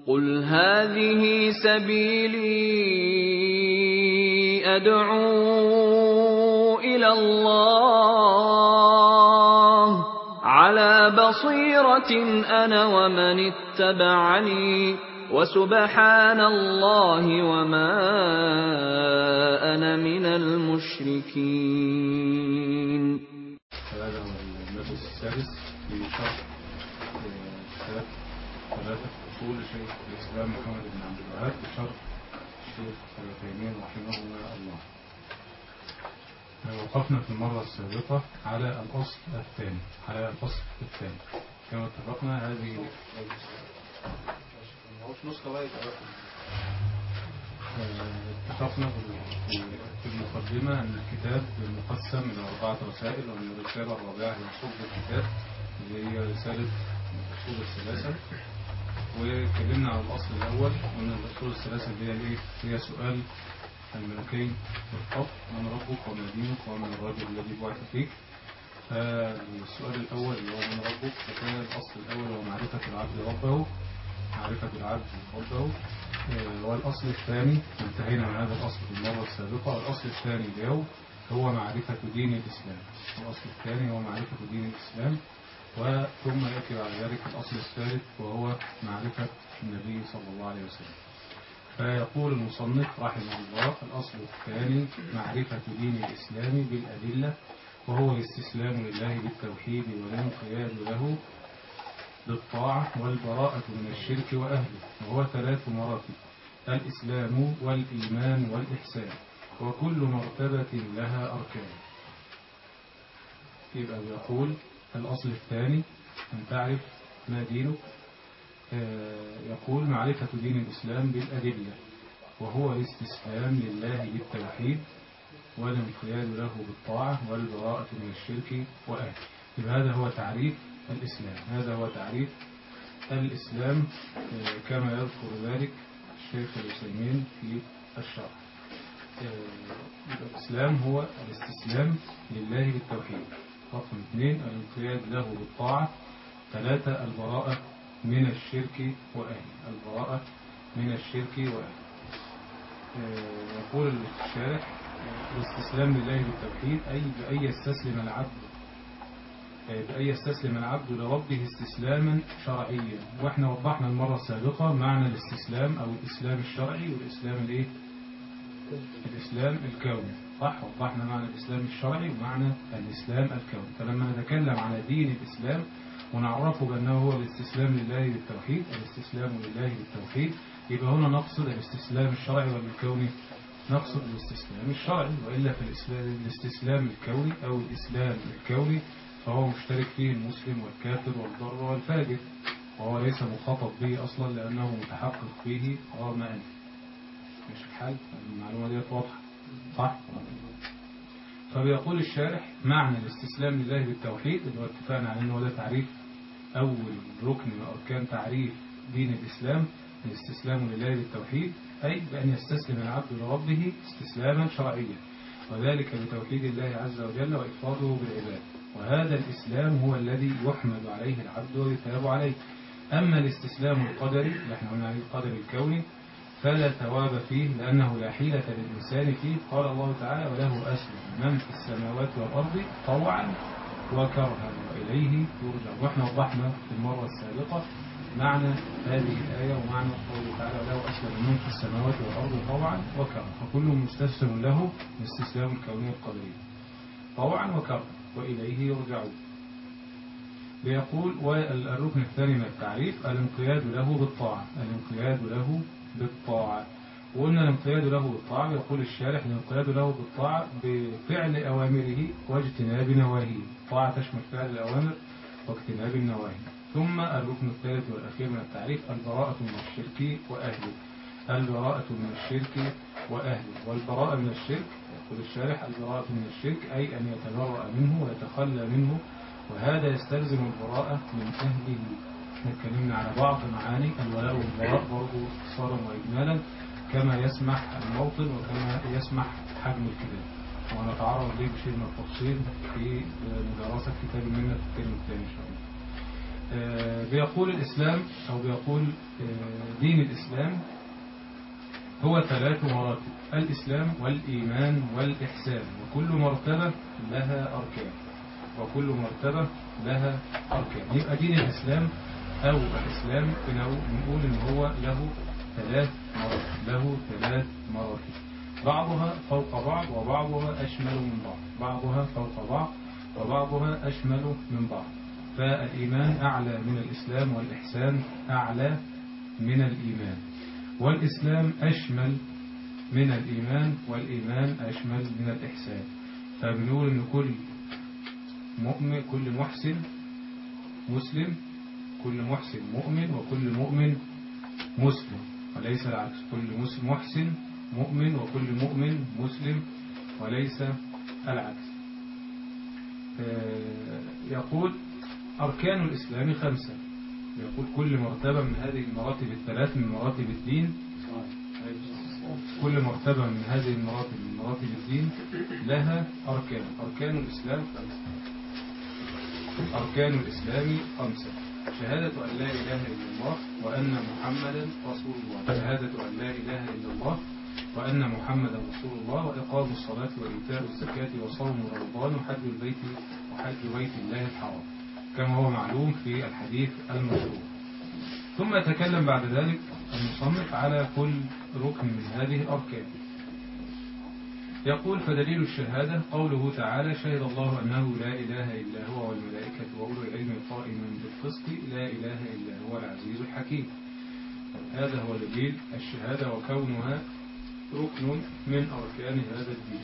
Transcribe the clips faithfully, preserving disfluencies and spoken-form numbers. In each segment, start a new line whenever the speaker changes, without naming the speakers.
قُلْ هَٰذِهِ سَبِيلِي أَدْعُو إِلَى اللَّهِ ۚ عَلَىٰ بَصِيرَةٍ أَنَا وَمَنِ اتَّبَعَنِي ۖ وَسُبْحَانَ اللَّهِ وَمَا أَنَا مِنَ الْمُشْرِكِينَ.
هذا هو المجلس السادس في شرح كتاب ثلاثة أصول شيخ الإسلام محمد بن عبد الوهاب بشرح الشيخ ابن تيمية رحمه الله. وقفنا في المرة السابقة على الأصل الثاني على الأصل الثاني كما اتفقنا. هذه اتفقنا في المقدمة أن الكتاب مقسم إلى أربعة رسائل، وأن الرسالة الرابعة هي صلب الكتاب اللي هي رسالة الأصول الثلاثة. وكلمنا عن الأصل الأول وأن الأصول الثلاثة اللي هي إيه؟ هي سؤال الملكين بالحق: من ربك وما دينك ومن الرجل الذي بعث فيك. فالسؤال الأول اللي هو من ربك، فكان الأصل الأول هو معرفة العبد ربه معرفة العبد ربه والأصل الثاني انتهينا من هذا الأصل في المرة السابقة. والأصل الثاني اليوم هو معرفة دين الإسلام. الأصل الثاني هو معرفة دين الإسلام، وثم يأتي بعد ذلك الأصل الثالث وهو معرفة النبي صلى الله عليه وسلم. فيقول المصنف رحمه الله: الأصل الثاني معرفة دين الإسلام بالأدلة، وهو الاستسلام لله بالتوحيد والانقياد له بالطاعة والبراءة من الشرك وأهله. وهو ثلاث مراتب: الإسلام والإيمان والإحسان، وكل مرتبة لها أركان. يبقى بيقول الأصل الثاني أن تعرف ما دينك. يقول معرفة دين الإسلام بالأدلة، وهو الاستسلام لله بالتوحيد والانقياد له بالطاعة والبراءة من الشرك وأهله. يبقى هذا هو تعريف الإسلام هذا هو تعريف الإسلام كما يذكر ذلك الشيخ العثيمين في الشرح. الإسلام هو الاستسلام لله بالتوحيد. رقم اثنين الانقياد له بالطاعة. ثلاثة البراءة من الشرك وأهله البراءة من الشرك وأهله. يقول الشارح: الاستسلام لله بالتوحيد أي بأن يستسلم العبد بأن يستسلم العبد لربه استسلاما شرعيا. واحنا وضحنا المرة السابقة معنى الاستسلام أو الإسلام الشرعي والإسلام الايه؟ الإسلام الكوني. صح؟ وضحنا معنى الإسلام الشرعي ومعنى الإسلام الكوني. فلما نتكلم على دين الإسلام ونعرفه بأنه هو الاستسلام لله بالتوحيد الاستسلام لله بالتوحيد يبقى هنا نقصد الاستسلام الشرعي والكوني. نقصد الاستسلام الشرعي، وإلا في الإسلام الاستسلام الكوني أو الإسلام الكوني فهو مشترك فيه المسلم والكافر والبر والفاجر، وهو ليس مخاطب به أصلا لأنه متحقق فيه رغم أنه. مش الحال؟ المعلومة دي واضحة صح؟ فبيقول الشارح: معنى الاستسلام لله بالتوحيد اللي هو اتفقنا على أنه ده تعريف أول ركن من أركان تعريف دين الإسلام، الاستسلام لله بالتوحيد أي بأن يستسلم العبد لربه استسلاما شرعيا، وذلك بتوحيد الله عز وجل وإفراده بالعباد. وهذا الإسلام هو الذي يحمد عليه العبد ويثاب عليه. أما الاستسلام القدري اللي احنا قلنا عليه القدر الكوني فلا ثواب فيه، لأنه لا حيلة للإنسان فيه. قال الله تعالى: وله أسلم من في السماوات والأرض طوعا وكرها وإليه يرجع. واحنا وضحنا في المرة السابقة معنى هذه الآية ومعنى قوله تعالى: وله أسلم من في السماوات والأرض طوعا وكرها، فكل مستسلم له الاستسلام الكوني القدري طوعا وكرها وإليه يرجعون. بيقول: والركن الثاني من التعريف الانقياد له بالطاعة الانقياد له بالطاعة وقلنا الانقياد له بالطاعة. يقول الشارح: الانقياد له بالطاعة بفعل أوامره واجتناب نواهيه. الطاعة تشمل فعل الأوامر واجتناب النواهي. ثم الركن الثالث والأخير من التعريف البراءة من الشرك وأهله البراءة من الشرك وأهله والبراءة من الشرك. يقول الشارح: البراءة من الشرك أي أن يتبرأ منه ويتخلى منه، وهذا يستلزم البراءة من أهله. اتكلمنا على بعض معاني الولاء والبراء برضو اختصارا وإجمالا كما يسمح الموطن وكما يسمح حجم الكتاب، ونتعرض ليه بشيء من التفصيل في مدرسة كتاب المنة في الترم الثاني إن شاء الله. بيقول الإسلام أو بيقول دين الإسلام هو ثلاث مراتب: الإسلام والإيمان والإحسان، وكل مرتبة لها أركان وكل مرتبة لها أركان. يبقى دين الإسلام أو الإسلام بنقول إن هو له ثلاث مراتب له ثلاث مراتب بعضها فوق بعض وبعضها أشمل من بعض بعضها فوق بعض وبعضها أشمل من بعض. فالإيمان أعلى من الإسلام، والإحسان أعلى من الإيمان، والإسلام أشمل من الإيمان، والإيمان أشمل من الإحسان. فبنقول إن كل مؤمن كل محسن مسلم، كل محسن مؤمن، وكل مؤمن مسلم، وليس العكس. كل محسن مؤمن وكل مؤمن مسلم، وليس العكس. يقول أركان الإسلام خمسة. يقول كل مرتبة من هذه المراتب الثلاث من مراتب الدين كل مرتبة من هذه المراتب من مراتب الدين لها أركان. أركان الإسلام خمسة. أركان الإسلام خمسة: شهادة أن لا إله إلا الله وأن محمدا رسول الله شهادة أن لا إله إلا الله وأن محمدا رسول الله، وإقام الصلاة وإيتاء الزكاة وصوم رمضان وحج البيت وحج بيت الله الحرام، كما هو معلوم في الحديث المشهور. ثم يتكلم بعد ذلك المصنف على كل ركن من هذه الأركان. يقول: فدليل الشهادة قوله تعالى: شهد الله أنه لا إله إلا هو والملائكة وأولو العلم قائما بالقسط لا إله إلا هو العزيز الحكيم. هذا هو دليل الشهادة وكونها ركن من أركان هذا الدين.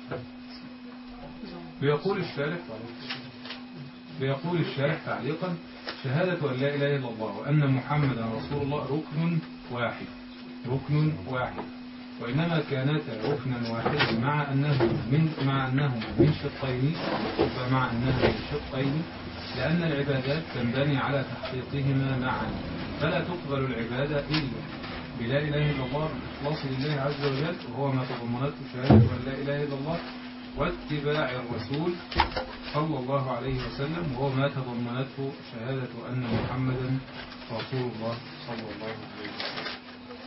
بيقول الشارح بيقول الشارح تعليقا: شهادة أن لا إله إلا الله وأن محمدا رسول الله ركن واحد ركن واحد وإنما كانتا ركنا واحدا مع أنه من مع أنهما من شقين مع أنها من شقين لأن العبادات تنبني على تحقيقهما معا، فلا تقبل العبادة إلا بلا إله إلا الله بالإخلاص لله عز وجل، وهو ما تضمنته شهادة أن لا إله إلا الله، واتباع الرسول صلى الله عليه وسلم، وهو ما تضمنته شهادة أن محمدا رسول الله صلى الله عليه وسلم.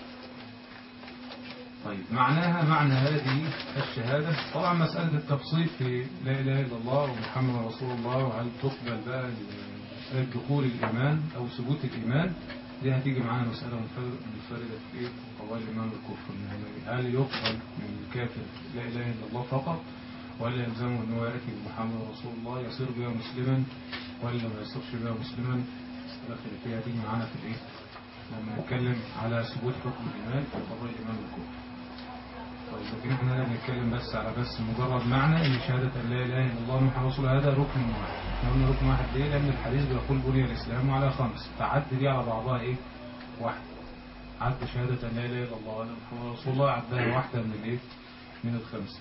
طيب، معناها معنى هذه الشهادة طبعا مسألة التفصيل في لا إله إلا الله ومحمد رسول الله، وهل تقبل بقى دخول الإيمان أو ثبوت الإيمان، دي هتيجي معانا مسألة منفردة في إيه؟ قضايا الإيمان والكفر. هل يقبل من الكافر لا إله إلا الله فقط، ولا يلزمه أنه يأتي بمحمد رسول الله يصير بها مسلما، ولا ما يصيرش بها مسلما؟ مسألة خلافية هتيجي معانا في الإيه؟ لما نتكلم على ثبوت حكم الإيمان في قضايا الإيمان والكفر. طيب، لكن احنا بنتكلم بس على بس مجرد معنى ان شهادة ان لا اله الا الله محمد رسول الله هذا ركن واحد. احنا قلنا ركن واحد ليه؟ لان الحديث بيقول بني الاسلام على خمس، فعد دي على بعضها ايه؟ واحد. عد شهادة ان لا اله الا الله وانا محمد رسول الله عدها واحدة من الايه؟ من الخمسة.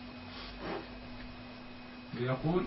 بيقول،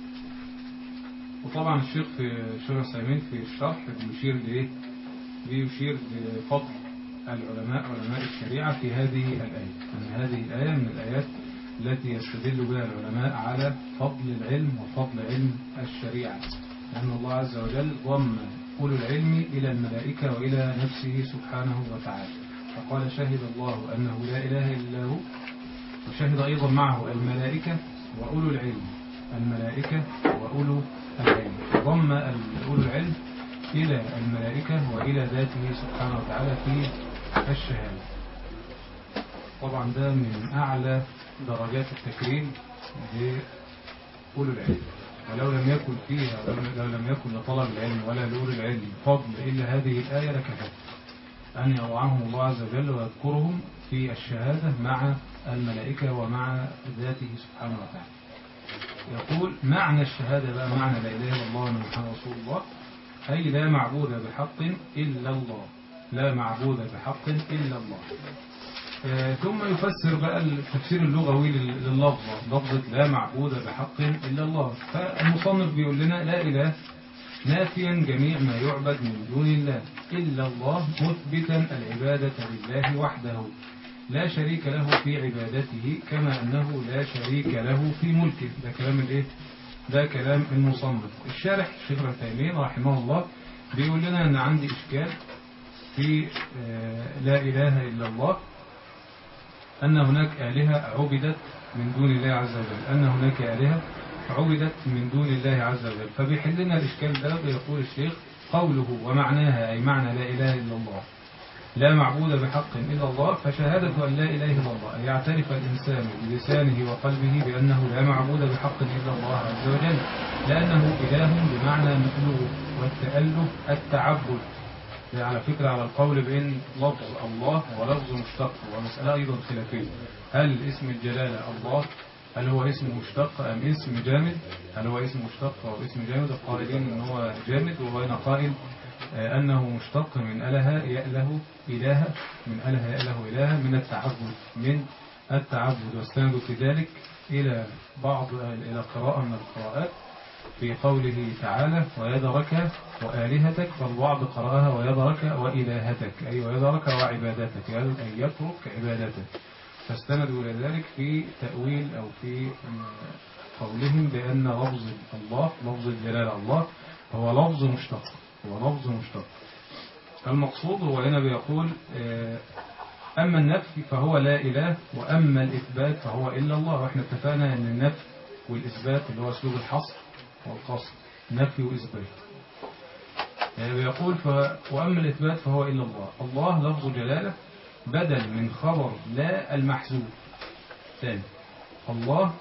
وطبعا الشيخ في الشيخ العثيمين في الشرح بيشير لايه؟ بيشير لفضل العلماء علماء الشريعة في هذه الآية، أن هذه الآية من الآيات التي يستدل بها العلماء على فضل العلم وفضل علم الشريعة، لأن الله عز وجل ضم أولو العلم إلى الملائكة وإلى نفسه سبحانه وتعالى، فقال: شهد الله أنه لا إله إلا هو، وشهد أيضا معه الملائكة وأولو العلم الملائكة وأولو العلم، ضم أولو العلم إلى الملائكة وإلى ذاته سبحانه وتعالى في الشهادة. طبعا ده من أعلى درجات التكريم لأولو العلم، ولو لم يكن فيها لو لم يكن لطلب العلم ولا لأولو العلم فضل إلا هذه الآية لكفت أن يضعهم الله عز وجل ويذكرهم في الشهادة مع الملائكة ومع ذاته سبحانه وتعالى. يقول: معنى الشهادة بقى معنى لا إله إلا الله وأن محمد رسول الله، أي لا معبود بحق إلا الله لا معبود بحق إلا الله. آه ثم يفسر بقى التفسير اللغوي لللفظة، لفظة لا معبود بحق إلا الله. فالمصنف بيقول لنا: لا إله نافيا جميع ما يعبد من دون الله، إلا الله مثبتا العبادة لله وحده لا شريك له في عبادته، كما أنه لا شريك له في ملكه. ده كلام الإيه؟ ده كلام المصنف. الشارح الشيخ العثيمين رحمه الله بيقول لنا أن عندي إشكال في لا إله إلا الله، أن هناك آلهة عبدت من دون الله عز وجل، أن هناك آلهة عبدت من دون الله عز وجل. فبيحل لنا الإشكال ده بيقول الشيخ: قوله ومعناها أي معنى لا إله إلا الله لا معبود بحق إلا الله، فشهادة أن لا إله إلا الله أن يعترف الإنسان بلسانه وقلبه بأنه لا معبود بحق إلا الله عز وجل، لأنه إله بمعنى مألوه، والتأله التعبد. على فكرة على القول بأن لفظ الله هو لفظ مشتق، ومسألة أيضا خلافية: هل اسم الجلالة الله هل هو اسم مشتق أم اسم جامد؟ هل هو اسم مشتق أو اسم جامد؟ القائلين أنه هو جامد، وبين قائل أنه مشتق من أله يأله إله، من أله يأله إله، من التعبد من التعبد واستندوا في ذلك إلى بعض إلى قراءة من القراءات في قوله تعالى: ويدرك وآلهتك، فالبعض قرأها ويدرك وإلهتك، أي ويدرك وعبادتك، يعني أن يترك عبادتك. فاستندوا إلى ذلك في تأويل أو في قولهم بأن لفظ الله لفظ الجلال الله هو لفظ مشتق، هو لفظ مشتق. المقصود هو هنا بيقول: أما النفي فهو لا إله، وأما الإثبات فهو إلا الله. وإحنا اتفقنا أن النفي والإثبات اللي هو أسلوب الحصر والقصر، نفي وإثبات. بيقول: ف... وأما الإثبات فهو إلا الله. الله لفظ جلالة بدل من خبر لا المحذوف. ثاني: الله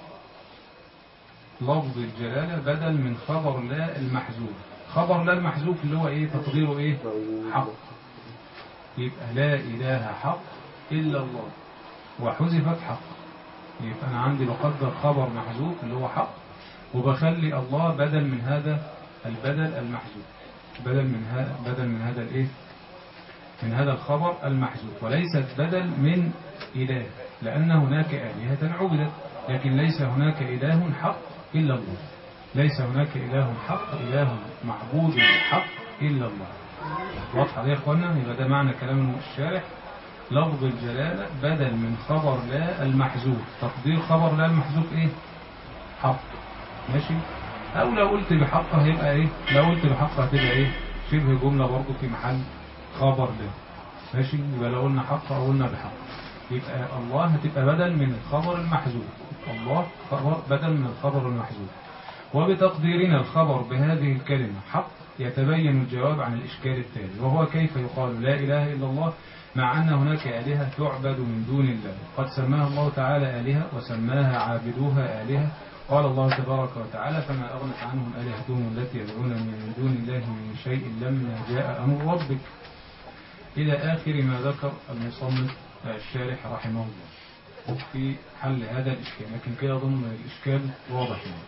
لفظ الجلالة بدل من خبر لا المحذوف. خبر لا المحذوف اللي هو إيه؟ تقديره إيه؟ حق. يبقى لا إله حق إلا الله، وحذفت حق. يبقى أنا عندي بقدر خبر محذوف اللي هو حق، وبخلي الله بدل من هذا البدل المحذوف، بدل من هذا بدل من هذا الإيه؟ من هذا الخبر المحذوف، وليست بدل من إله، لأن هناك آلهة عبدت، لكن ليس هناك إله حق إلا الله. ليس هناك إله حق، إله معبود حق إلا الله. واضح يا إخوانا؟ يبقى ده معنى كلام الشارح: لفظ الجلالة بدل من خبر لا المحذوف. تقدير خبر لا المحذوف إيه؟ حق. ماشي؟ أو لو قلت بحق هيبقى إيه؟ لو قلت بحق هتبقى إيه؟ شبه جملة برضه في محل خبر له. ماشي؟ يبقى لو قلنا حق أو قلنا بحق، يبقى الله هتبقى بدل من الخبر المحذوف. الله خبر بدل من الخبر المحذوف. وبتقديرنا الخبر بهذه الكلمة حق يتبين الجواب عن الإشكال التالي، وهو: كيف يقال لا إله إلا الله مع أن هناك آلهة تعبد من دون الله؟ قد سماها الله تعالى آلهة، وسماها عابدوها آلهة. قال الله تبارك وتعالى: فما أغنت عنهم آلهتهم التي يدعون من دون الله من شيء لما جاء أمر ربك، إلى آخر ما ذكر المصنف الشارح رحمه الله في حل هذا الإشكال. لكن كده ضمن الإشكال واضح يعني.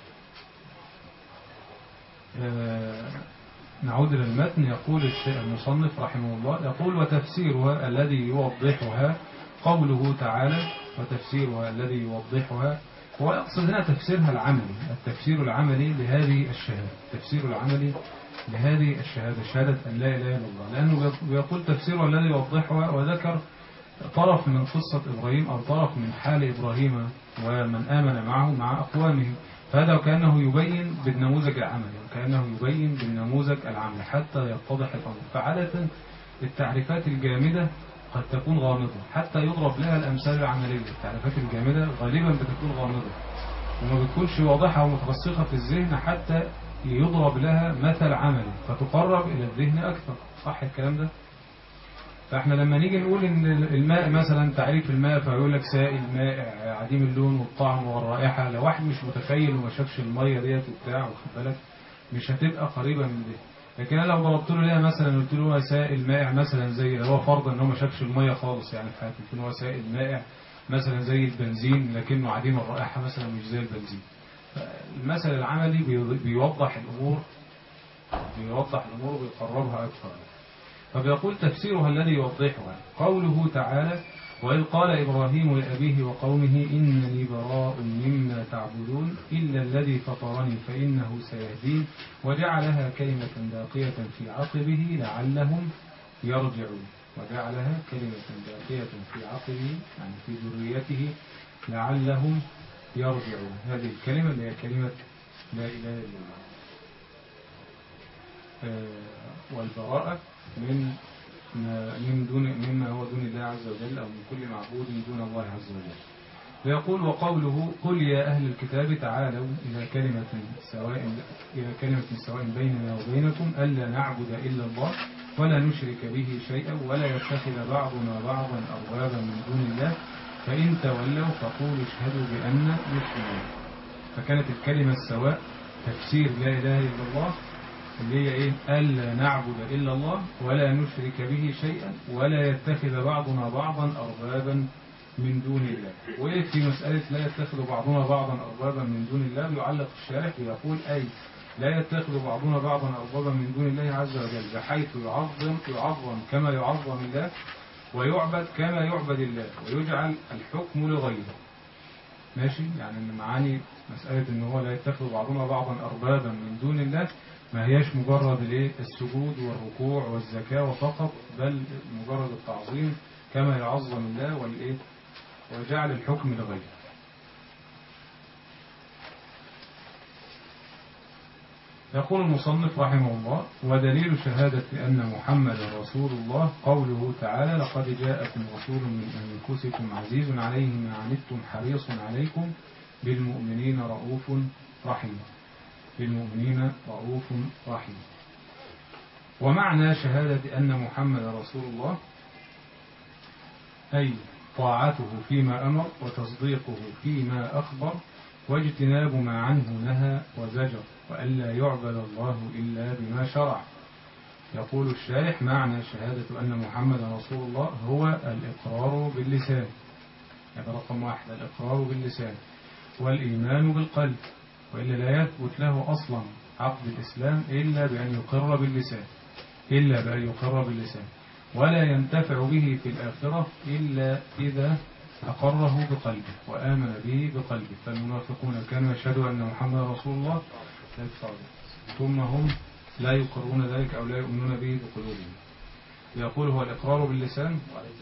آه نعود إلى المتن. يقول المصنف رحمه الله: يقول: وتفسيرها الذي يوضحها قوله تعالى. وتفسيرها الذي يوضحها هو يقصد هنا تفسيرها العملي، التفسير العملي لهذه الشهادة، التفسير العملي لهذه الشهادة، شهادة أن لا إله إلا الله. لأنه بيقول تفسيرها الذي يوضحها، وذكر طرف من قصة إبراهيم أو طرف من حال إبراهيم ومن آمن معه مع أقوامه، فهذا وكأنه يبين بالنموذج العملي، وكأنه يبين بالنموذج العملي حتى يتضح الأمر. فعادة التعريفات الجامدة قد تكون غامضة حتى يضرب لها الأمثال العملية. التعريفات الجامدة غالبا بتكون غامضة وما بتكونش واضحة ومترسخة في الذهن حتى يضرب لها مثل عملي فتقرب إلى الذهن أكثر. صح الكلام ده؟ فإحنا لما نيجي نقول إن الماء مثلا، تعريف الماء فيقول لك سائل مائع عديم اللون والطعم والرائحة، لو واحد مش متخيل وما شافش المية ديت وبتاع واخد بالك مش هتبقى قريبة من ده. لكن أنا لو ضربت له ليها مثلا قلت له هو سائل مائع مثلا زي لو هو فرضا إن هو ما شافش المية خالص يعني في حياته، قلت له هو سائل مائع مثلا زي البنزين لكنه عديم الرائحة مثلا مش زي البنزين. المثل العملي بيوضح الأمور بيوضح الأمور وبيقربها أكثر. فبيقول تفسيرها الذي يوضحها قوله تعالى: وإذ قال إبراهيم لأبيه وقومه إنني براء مما تعبدون إلا الذي فطرني فإنه سيهدين وجعلها كلمة باقية في عقبه لعلهم يرجعون. وجعلها كلمة باقية في عقبه يعني في ذريته لعلهم يرجعون. هذه الكلمة اللي هي كلمة لا إله إلا الله. والبراءة من من دون مما هو دون الله عز وجل أو من كل معبود دون الله عز وجل. ويقول وقوله قل يا أهل الكتاب تعالوا إلى كلمة سواء إلى كلمة سواء بيننا وبينكم ألا نعبد إلا الله ولا نشرك به شيئا ولا يتخذ بعضنا بعضا أربابا من دون الله فإن تولوا فقولوا اشهدوا بأننا مسلمون. فكانت الكلمة السواء تفسير لا إله إلا الله اللي هي إيه؟ ألا نعبد إلا الله ولا نشرك به شيئا ولا يتخذ بعضنا بعضا أربابا من دون الله. وفي مسألة لا يتخذ بعضنا بعضا أربابا من دون الله يعلق الشارح ويقول أي لا يتخذ بعضنا بعضا أربابا من دون الله عز وجل بحيث يعظم يعظم كما يعظم الله ويعبد كما يعبد الله ويجعل الحكم لغيره. ماشي؟ يعني من معاني مسألة إن هو لا يتخذ بعضنا بعضا أربابا من دون الله ما هياش مجرد الايه السجود والركوع والزكاة فقط، بل مجرد التعظيم كما يعظم الله والايه وجعل الحكم لغيره. يقول المصنف رحمه الله ودليل شهادة أن محمد رسول الله قوله تعالى لقد جاءكم رسول من أنفسكم عزيز عليه ما عنتم حريص عليكم بالمؤمنين رؤوف رحيم بالمؤمنين رؤوف رحيم. ومعنى شهادة أن محمد رسول الله أي طاعته فيما أمر وتصديقه فيما أخبر واجتناب ما عنه نهى وزجر وألا يعبد الله إلا بما شرع. يقول الشارح معنى شهادة أن محمد رسول الله هو الإقرار باللسان، هذا رقم واحد الإقرار باللسان والإيمان بالقلب، وإلا لا يثبت له أصلا عقد الإسلام إلا بأن يقر باللسان إلا بأن يقر باللسان ولا ينتفع به في الآخرة إلا إذا أقره بقلبه وآمن به بقلبه. فالمنافقون كانوا يشهدوا أن محمد رسول الله ثم هم لا يقرون ذلك أو لا يؤمنون به بقلوبهم. يقول هو الإقرار باللسان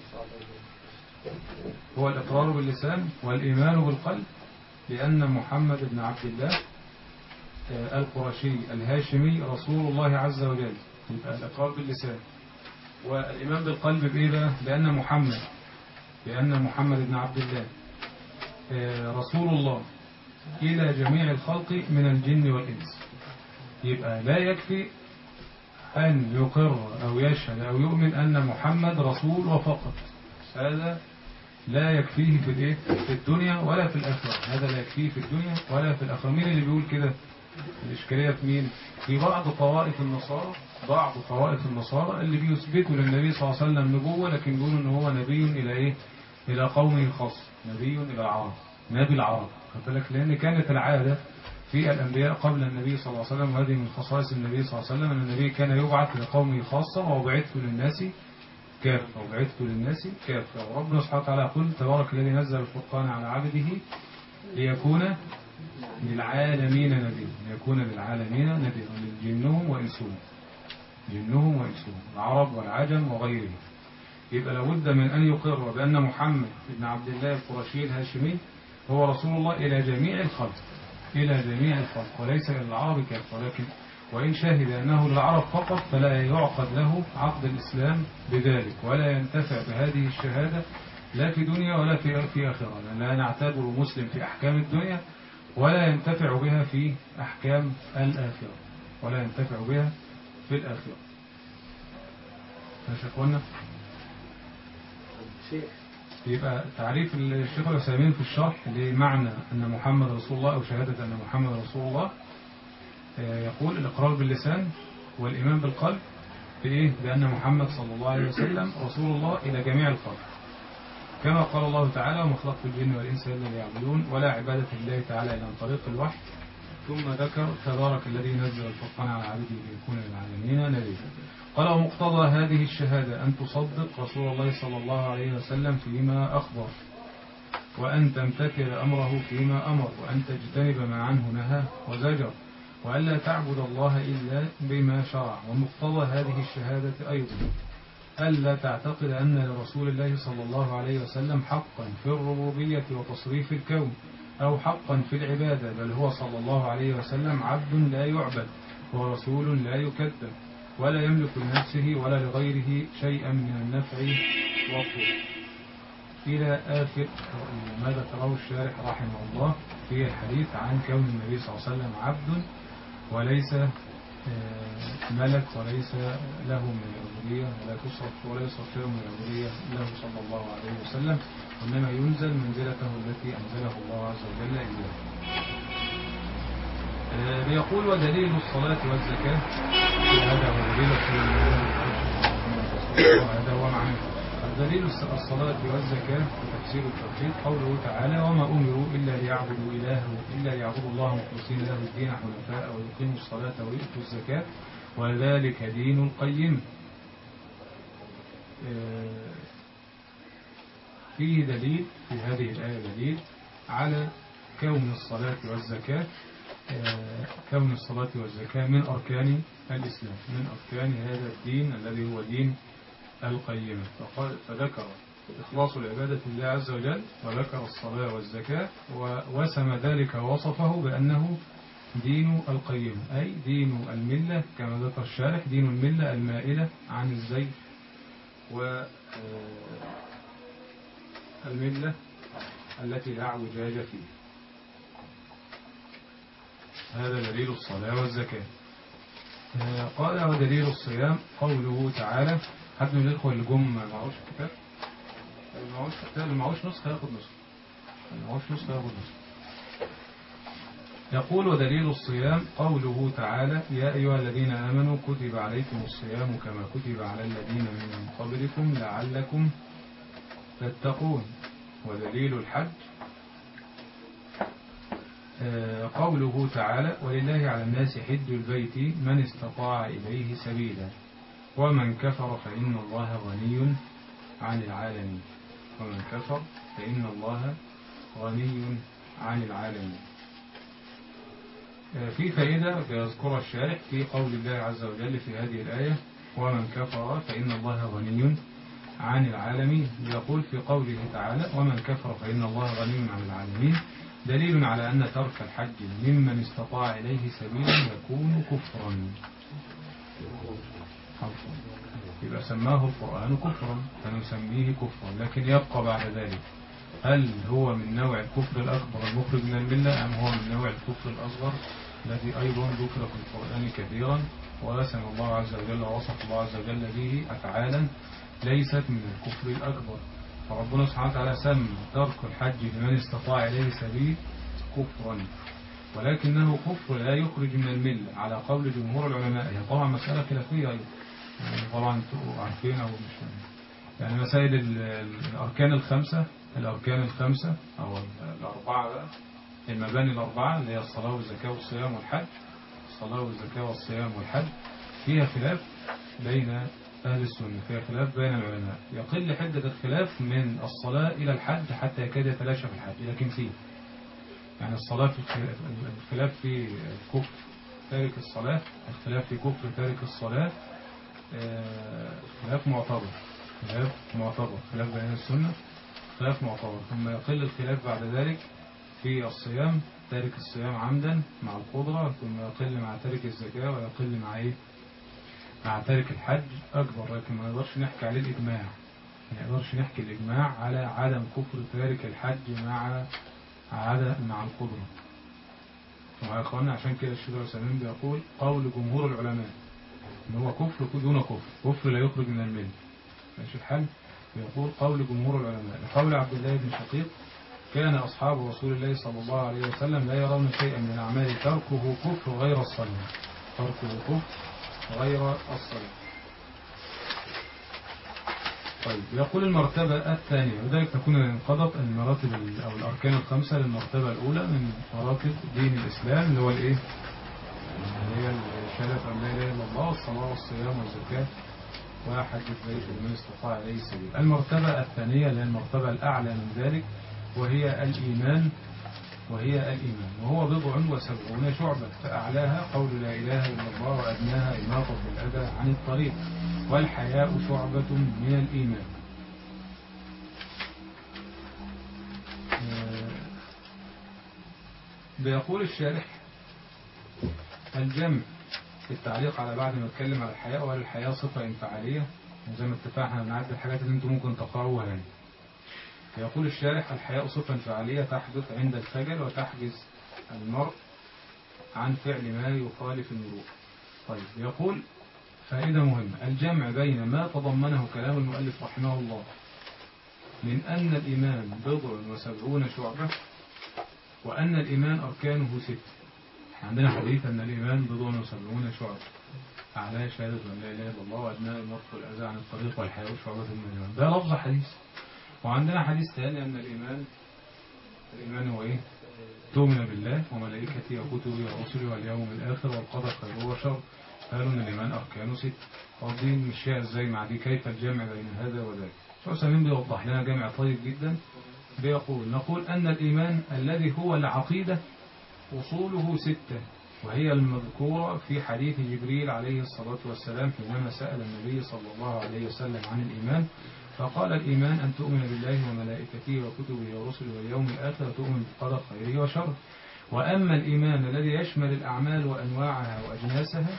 هو الإقرار باللسان والإيمان بالقلب لأن محمد بن عبد الله القرشي الهاشمي رسول الله عز وجل. يبقى الإقرار باللسان والإيمان بالقلب بإيه بقى؟ لأن محمد لأن محمد بن عبد الله رسول الله إلى جميع الخلق من الجن والإنس. يبقى لا يكفي أن يقر أو يشهد أو يؤمن أن محمد رسول وفقط، هذا لا يكفيه في الإيه؟ في الدنيا ولا في الآخرة. هذا لا يكفيه في الدنيا ولا في الآخرة. مين اللي بيقول كده؟ الإشكالية في مين؟ في بعض طوائف النصارى بعض طوائف النصارى اللي بيثبتوا للنبي صلى الله عليه وسلم نبوة لكن بيقولوا إن هو نبي إلى إيه؟ إلى قومه الخاص، نبي إلى العرب، نبي العرب. خد لأن كانت العادة في الأنبياء قبل النبي صلى الله عليه وسلم، وهذه من خصائص النبي صلى الله عليه وسلم أن النبي كان يبعث لقومه خاصة وبعثت للناس كافة وبعثت للناس كافة. وربنا سبحانه وتعالى يقول تبارك الذي نزل الفرقان على عبده ليكون للعالمين نذيرا ليكون للعالمين نذيرا لجنهم وإنسهم جنهم وإنسهم العرب والعجم وغيرهم. يبقى لابد من أن يقر بأن محمد بن عبد الله القرشي الهاشمي هو رسول الله إلى جميع الخلق إلى جميع الخلق وليس إلى العرب كافة. ولكن وإن شهد أنه للعرب فقط فلا يعقد له عقد الإسلام بذلك ولا ينتفع بهذه الشهادة لا في دنيا ولا في في آخرة، لا نعتبر مسلم في أحكام الدنيا ولا ينتفع بها في أحكام الآخرة ولا ينتفع بها في الآخرة. ماشي أخوانا؟ يبقى تعريف الشيخ العثيمين في الشرح لمعنى أن محمد رسول الله أو شهادة أن محمد رسول الله يقول الإقرار باللسان والإيمان بالقلب بإيه؟ بأن محمد صلى الله عليه وسلم رسول الله إلى جميع الخلق كما قال الله تعالى وما خلقت الجن والإنس إلا ليعبدون ولا عبادة لله تعالى إلا عن طريق الوحي. ثم ذكر تبارك الذي نزل الفرقان على عبده ليكون للعالمين نذيرا. قال ومقتضى هذه الشهادة أن تصدق رسول الله صلى الله عليه وسلم فيما أخبر وأن تمتثل أمره فيما أمر وأن تجتنب ما عنه نهى وزجر وألا تعبد الله إلا بما شرع. ومقتضى هذه الشهادة أيضا ألا تعتقد أن لرسول الله صلى الله عليه وسلم حقا في الربوبية وتصريف الكون أو حقا في العبادة، بل هو صلى الله عليه وسلم عبد لا يعبد ورسول لا يكذب ولا يملك لنفسه ولا لغيره شيئا من النفع والضر، إلى آخر ما ذكره الشارح رحمه الله في الحديث عن كون النبي صلى الله عليه وسلم عبد وليس ملك وليس له من العبودية ولا تصرف ولا يصرف له من العبودية له صلى الله عليه وسلم، وإنما ينزل منزلته التي أنزله الله عز وجل إليه. بيقول ودليل الصلاة والزكاة، هذا هو دليل هذا هو معنى دليل الصلاة والزكاة وتفسير التوحيد قوله تعالى وما أمروا إلا ليعبدوا إله إلا ليعبدوا الله مخلصين له الدين حنفاء ويقيموا الصلاة ويؤتوا الزكاة وذلك دين القيم. فيه دليل في هذه الآية دليل على كون الصلاة والزكاة كون الصلاة والزكاة من أركان الإسلام، من أركان هذا الدين الذي هو دين القيمة. فقال فذكر إخلاص العبادة لله عز وجل وذكر الصلاة والزكاة ووسم ذلك ووصفه بأنه دين القيمة، أي دين الملة كما ذكر الشارح، دين الملة المائلة عن الزيغ والملة التي لا اعوجاج فيه. هذا دليل الصلاة والزكاة. قال ودليل الصيام قوله تعالى، حد من الإخوة اللي جم معهوش كتاب معهوش كتاب معهوش نسخة ياخد نسخة معهوش نسخة ياخد نسخة. يقول ودليل الصيام قوله تعالى يا أيها الذين آمنوا كتب عليكم الصيام كما كتب على الذين من قبلكم لعلكم تتقون. ودليل الحج قوله تعالى ولله على الناس حج البيت من استطاع إليه سبيلا ومن كفر فإن الله غني عن العالمين ومن كفر فإن الله غني عن العالمين. في فائدة يذكر الشارح في قول الله عز وجل في هذه الآية ومن كفر فإن الله غني عن العالمين. يقول في قوله تعالى ومن كفر فإن الله غني عن العالمين دليل على أن ترك الحج ممن استطاع إليه سبيلا يكون كفرا. يبقى سماه القرآن كفرا فنسميه كفرا، لكن يبقى بعد ذلك هل هو من نوع الكفر الأكبر المخرج من الملة أم هو من نوع الكفر الأصغر الذي أيضا ذكر في القرآن كثيرا وسمى الله عز وجل ووصف الله عز وجل به أفعالا ليست من الكفر الأكبر. فربنا سبحانه وتعالى سمى ترك الحج لمن استطاع إليه سبيل كفرا، ولكنه كفر لا يخرج من الملة على قول جمهور العلماء. هي طبعا مسألة خلافية يعني طبعا عارفين أو مش يعني مسائل الأركان الخمسة الأركان الخمسة أو الأربعة بقى المباني الأربعة اللي هي الصلاة والزكاة والصيام والحج. الصلاة والزكاة والصيام والحج فيها خلاف بين أهل السنة، فيها خلاف بين العلماء. يقل حدة الخلاف من الصلاة إلى الحج حتى يكاد يتلاشى في الحج، لكن فيه يعني الصلاة في الخلاف في كفر تارك الصلاة، الخلاف في كفر تارك الصلاة خلاف معتبر خلاف معتبر خلاف بين السنة خلاف معتبر. ثم يقل الخلاف بعد ذلك في الصيام، تارك الصيام عمدا مع القدرة، ثم يقل مع تارك الزكاة ويقل مع ايه مع تارك الحج أكبر. لكن ما نقدرش نحكي عليه الإجماع، ما نقدرش نحكي الإجماع على عدم كفر تارك الحج مع عدم مع القدرة. ومع إخواننا عشان كده الشيخ العثيمين بيقول قول جمهور العلماء إن هو كفر دون كفر، كفر لا يخرج من الملة. ماشي الحال. يقول قول جمهور العلماء لقول عبد الله بن شقيق كان أصحاب رسول الله صلى الله عليه وسلم لا يرون شيئا من أعمال تركه كفر غير الصلاة تركه كفر غير الصلاة. طيب يقول المرتبة الثانية وذلك تكون انقضت المراتب أو الأركان الخمسة للمرتبة الأولى من مراتب دين الإسلام اللي هو الإيه اللي هي الشهادة أن لا إله إلا الله والصلاة والصيام والزكاة وحج البيت لمن استطاع إليه السبيل. المرتبة الثانية اللي هي المرتبة الأعلى من ذلك وهي الإيمان وهي الإيمان وهو بضع وسبعون شعبة، فأعلاها قول لا إله إلا الله وأدناها إماطة الأذى عن الطريق والحياء شعبة من الإيمان. بيقول الشارح الجمع التعليق على بعد ما اتكلم على الحياء، وهل الحياء صفة انفعالية؟ وزي ما اتفقنا نعد الحاجات اللي انتم ممكن تقرأوها يعني. فيقول الشارح: الحياء صفة انفعالية تحدث عند الخجل وتحجز المرء عن فعل ما يخالف المروءة. طيب، يقول فائدة مهمة: الجمع بين ما تضمنه كلام المؤلف رحمه الله من أن الإيمان بضع وسبعون شعبة، وأن الإيمان أركانه ست. عندنا حديث أن الإيمان بضع وسبعون شعبة، أعلى شهادة أن لا إله إلا الله، وأدنى المطف الأذى عن الطريق والحياة شعبة من الإيمان. ده لفظ حديث. وعندنا حديث ثاني أن الإيمان الإيمان هو إيه؟ تؤمن بالله وملائكته وكتبه ورسله واليوم الآخر والقدر خيره وشر. قالوا أن الإيمان أركانه ست. قاضين مش إزاي مع دي، كيف الجمع بين هذا وذاك؟ شو سمين بيوضح لنا جمع طيب جدا. بيقول: نقول أن الإيمان الذي هو العقيدة أصوله ستة، وهي المذكورة في حديث جبريل عليه الصلاة والسلام حينما سأل النبي صلى الله عليه وسلم عن الإيمان، فقال: الإيمان أن تؤمن بالله وملائكته وكتبه ورسله واليوم الآخر وتؤمن بالقدر خيره وشره. وأما الإيمان الذي يشمل الأعمال وأنواعها وأجناسها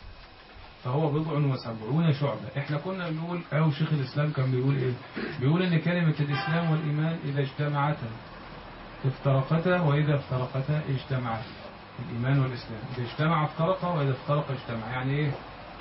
فهو بضع وسبعون شعبة. احنا كنا بنقول، أو شيخ الإسلام كان بيقول إيه؟ بيقول إن كلمة الإسلام والإيمان إذا اجتمعتا افترقتا، وإذا افترقتا اجتمعتا. الإيمان والإسلام إذا اجتمع افترقا، وإذا افترق اجتمع. يعني إيه؟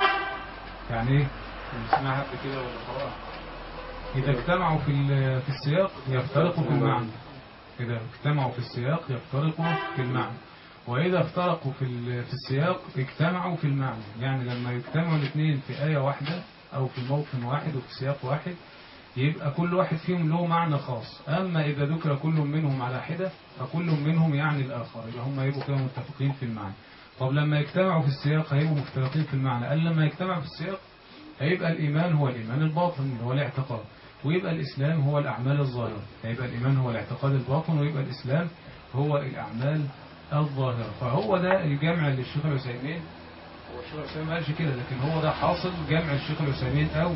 يعني إيه؟ نسمعها قبل كده ولا قراءة؟ إذا اجتمعوا في في السياق يفترقوا في المعنى. إذا اجتمعوا في السياق يفترقوا في المعنى، وإذا افترقوا في في السياق اجتمعوا في المعنى. يعني لما يجتمعوا الاثنين في آية واحدة أو في موطن واحد وفي سياق واحد يبقى كل واحد فيهم له معنى خاص. أما إذا ذكر كل منهم على حدة فكل منهم يعني الآخر، يبقى هم يبقوا كده متفقين في المعنى. طب لما يجتمعوا في السياق هيبقوا مفترقين في المعنى. قال لما يجتمعوا في السياق هيبقى الإيمان هو الإيمان الباطن اللي هو الاعتقاد، ويبقى الإسلام هو الأعمال الظاهرة. هيبقى الإيمان هو الاعتقاد الباطن، ويبقى الإسلام هو الأعمال الظاهرة. فهو ده الجمع اللي الشيخ العثيمين، هو الشيخ العثيمين ما قالش كده، لكن هو ده حاصل جمع الشيخ العثيمين أو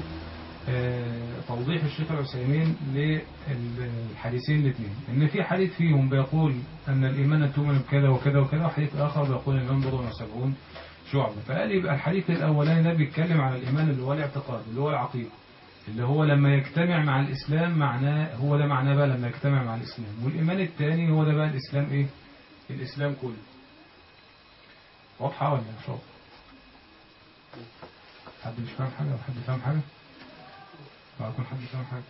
توضيح الشيخ العثيمين للحديثين الاثنين. ان في حديث فيهم بيقول ان الايمان تؤمن بكذا وكذا وكذا، وحديث اخر بيقول ان الايمان بضع وسبعون شعبة. فقال يبقى الحديث الاولاني ده بيتكلم على الايمان اللي هو الاعتقاد اللي هو العقيده، اللي هو لما يجتمع مع الاسلام معناه، هو ده معناه بقى لما يجتمع مع الاسلام. والايمان الثاني هو ده بقى الاسلام ايه؟ الاسلام كله. واضحه ولا مش واضحه؟ حد مش فاهم حاجه وحد فاهم حاجه؟ وأكون حد فاهم حاجة.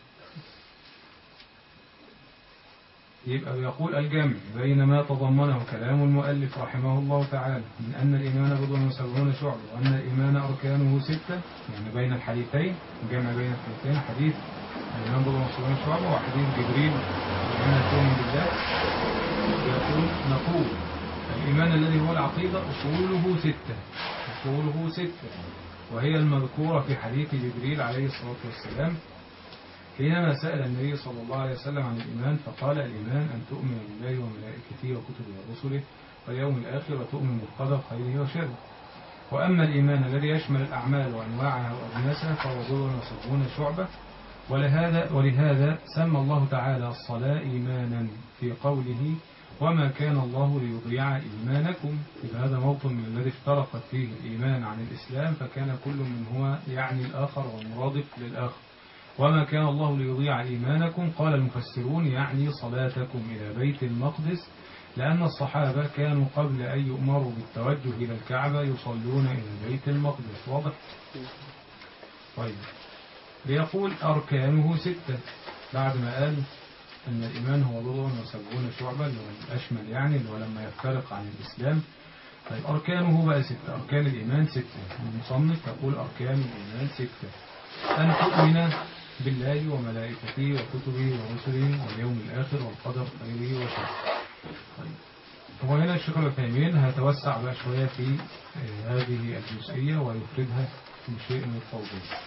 يبقى يقول الجمع بين ما تضمنه كلام المؤلف رحمه الله تعالى من أن الإيمان بضع وسبعون شعبة، وأن الإيمان أركانه ستة، يعني بين الحديثين، جمع بين الحديثين، حديث الإيمان بضع وسبعون شعبة وحديث جبريل الإيمان تؤمن بالله. يقول نقول الإيمان الذي هو العقيدة أصوله ستة، أصوله ستة، وهي المذكورة في حديث جبريل عليه الصلاة والسلام حينما سأل النبي صلى الله عليه وسلم عن الإيمان، فقال: الإيمان أن تؤمن بالله وملائكته وكتبه ورسله واليوم الآخر وتؤمن بالقدر خيره وشره. وأما الإيمان الذي يشمل الأعمال وأنواعها وأجناسها فهو بضع وسبعون شعبة. ولهذا ولهذا سمى الله تعالى الصلاة إيمانا في قوله: وما كان الله ليضيع إيمانكم. إذا هذا موطن من الذي افترقت فيه الإيمان عن الإسلام، فكان كل منهما يعني الآخر والمرادف للآخر. وما كان الله ليضيع إيمانكم، قال المفسرون يعني صلاتكم إلى بيت المقدس، لأن الصحابة كانوا قبل أن يؤمروا بالتوجه إلى الكعبة يصلون إلى بيت المقدس. واضح؟ طيب، ليقول أركانه ستة بعد ما قال أن الإيمان هو بضع وسبعون شعبة اللي هو الأشمل، يعني اللي هو لما يفترق عن الإسلام. طيب أركانه بقى ستة، أركان الإيمان ستة. المصنف يقول أركان الإيمان ستة: أن تؤمن بالله وملائكته وكتبه ورسله واليوم الآخر والقدر خيره وشره. طيب، هو هنا الشيخ العثيمين هيتوسع بقى شوية في هذه الجزئية ويفردها بشيء من التوضيح.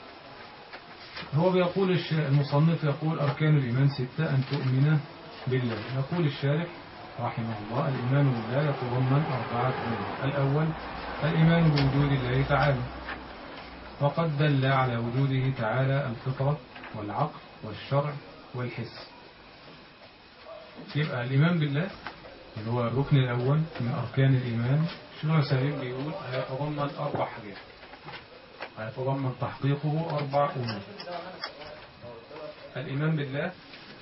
هو بيقول المصنف يقول أركان الإيمان ستة: أن تؤمن بالله. يقول الشارح رحمه الله: الإيمان بالله يتضمن أربعة أمور. الأول الإيمان بوجود الله تعالى، وقد دل على وجوده تعالى الفطرة والعقل والشرع والحس. يبقى الإيمان بالله اللي هو الركن الأول من أركان الإيمان، الشيخ العثيمين بيقول هيتضمن أربع حاجات، هيتضمن تحقيقه أربع أمور. الإيمان بالله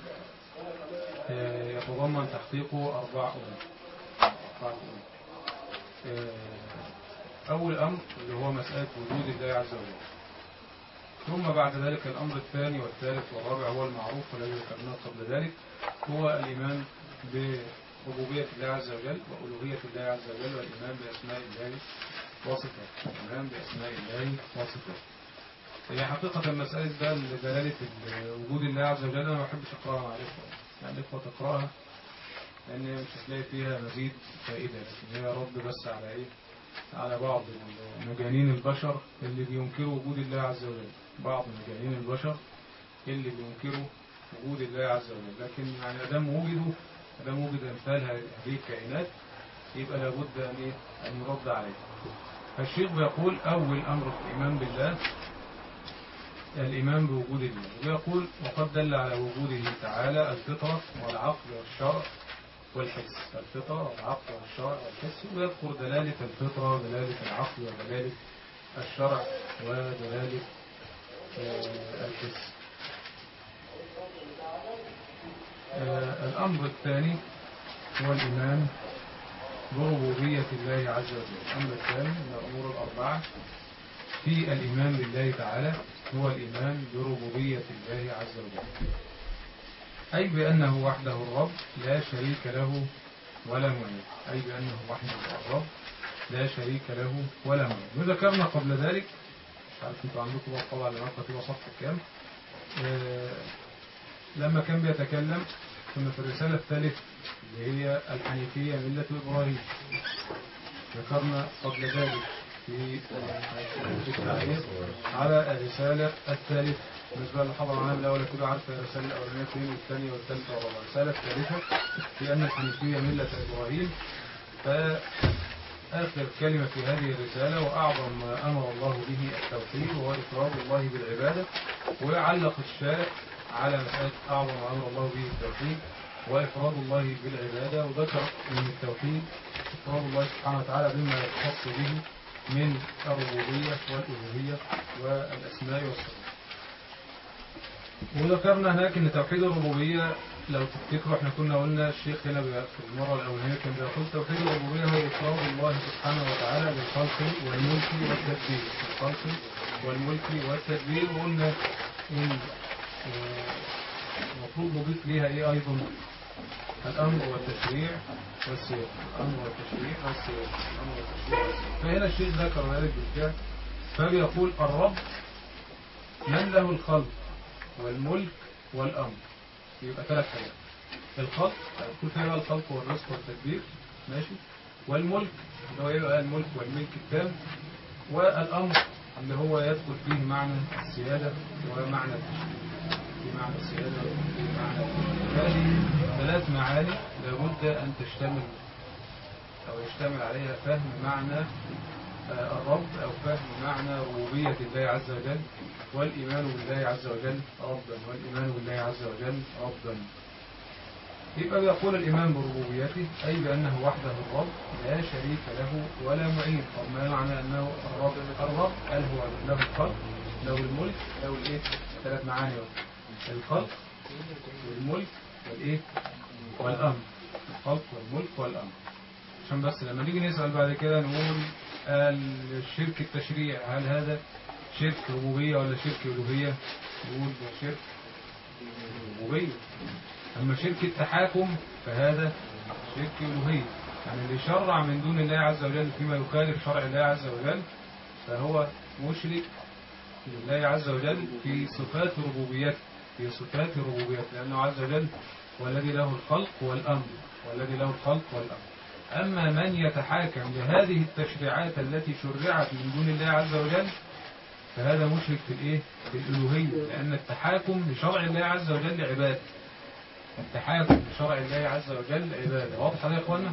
يتضمن تحقيقه أربع أمور. أول أمر اللي هو مسألة وجود الله عز وجل، ثم بعد ذلك الأمر الثاني والثالث والرابع هو المعروف والذي ذكرناه قبل ذلك، هو الإيمان بربوبية الله عز وجل وألوهية الله عز وجل والإيمان بأسماء الله وصفاته. الإيمان بأسماء الله وصفاته هي حقيقة مسألة بقى دلالة وجود الله عز وجل. أنا ما بحبش أقرأها مع الإخوة، يعني الإخوة تقرأها لأن مش هتلاقي فيها مزيد فائدة، لكن هي رد بس على إيه؟ على بعض مجانين البشر اللي بينكروا وجود الله عز وجل، بعض مجانين البشر اللي بينكروا وجود الله عز وجل. لكن يعني أدام وجدوا أدام وجد أمثال هذه الكائنات يبقى لابد أن إيه؟ أن يرد عليه. فالشيخ بيقول أول أمر في الإيمان بالله الإيمان بوجود الله، ويقول وقد دل على وجوده تعالى الفطرة والعقل والشرع والحس. الفطرة والعقل والشرع والحس، ويذكر دلالة الفطرة ودلالة العقل ودلالة الشرع ودلالة الحس. الأمر الثاني هو الإيمان بربوبية الله عز وجل. الأمر الثاني من الأمور الأربعة في الإيمان بالله تعالى هو الإيمان بربوبية الله عز وجل، أي بأنه وحده الرب لا شريك له ولا معين. أي بأنه وحده الرب لا شريك له ولا معين. وذكرنا قبل ذلك، مش عارف انتوا عندكم طبعا لما كتبوا صفحة كام، آه لما كان بيتكلم كنا في الرسالة الثالثة اللي هي الحنيفية ملة إبراهيم، ذكرنا قبل ذلك في التعليق على الرسالة الثالثة. بالنسبة للحضر معنا من الأول كده عارف الرسالة الأولانية فين والثانية والثالثة والرابعة. الرسالة الثالثة في أن الحنيفية ملة إبراهيم، فآخر كلمة في هذه الرسالة وأعظم ما أمر الله به التوحيد وهو إفراد الله بالعبادة. ويعلق الشارع على مسألة أعظم ما أمر الله به التوحيد وإفراد الله بالعبادة، وذكر من التوحيد إفراد الله سبحانه وتعالى بما يختص به من الربوبية والألوهية والأسماء والصفات. وذكرنا هناك ان توحيد الربوبية لو تفتكروا احنا كنا قلنا الشيخ هنا في المرة الأولانية كان بيقول توحيد الربوبية هو إفراد الله سبحانه وتعالى بالخلق والملك والتدبير، الخلق والملك والتدبير. وقلنا ان المفروض نضيف ليها ايه ايضا؟ الأمر والتشريع والسيادة. الأمر والتشريع والسيادة. الأمر والتشريع والسيادة. فهنا الشيخ ذكر ذلك بالفعل، فبيقول الرب من له الخلق والملك والأمر. يبقى ثلاث حاجات: الخلق كل فيها الخلق والرزق والتدبير، ماشي، والملك اللي هو يبقى الملك والملك التام، والأمر اللي هو يدخل فيه معنى السيادة ومعنى التشريع. في معنى السيادة وفي معنى التشريع. هذه ثلاث معاني لابد أن تشتمل أو يشتمل عليها فهم معنى الرب أو فهم معنى ربوبية الله عز وجل والإيمان بالله عز وجل ربا والإيمان بالله عز وجل ربا. يبقى يقول الإيمان بربوبيته أي بأنه وحده الرب لا شريك له ولا معين. طب ما معنى أنه الرب؟ الرب قال هو له الخلق له الملك له الإيه؟ ثلاث معاني: الخلق والملك والإيه؟ والأمر. الخلق والملك والأمر. عشان بس لما نيجي نسأل بعد كده نقول الشرك التشريع هل هذا شرك ربوبية ولا شرك ألوهية؟ نقول ده شرك ربوبية. أما شرك التحاكم فهذا شرك ألوهية، يعني اللي شرع من دون الله عز وجل فيما يخالف شرع الله عز وجل فهو مشرك لله عز وجل في صفات ربوبيته، في صفات ربوبيته، لأنه عز وجل هو الذي له الخلق والأمر، والذي له الخلق والأمر. أما من يتحاكم لهذه التشريعات التي شرعت من دون الله عز وجل فهذا مشرك في الإيه؟ في الألوهية، لأن التحاكم لشرع الله عز وجل عبادة. التحاكم لشرع الله عز وجل عبادة. واضح هذا يا إخوانا؟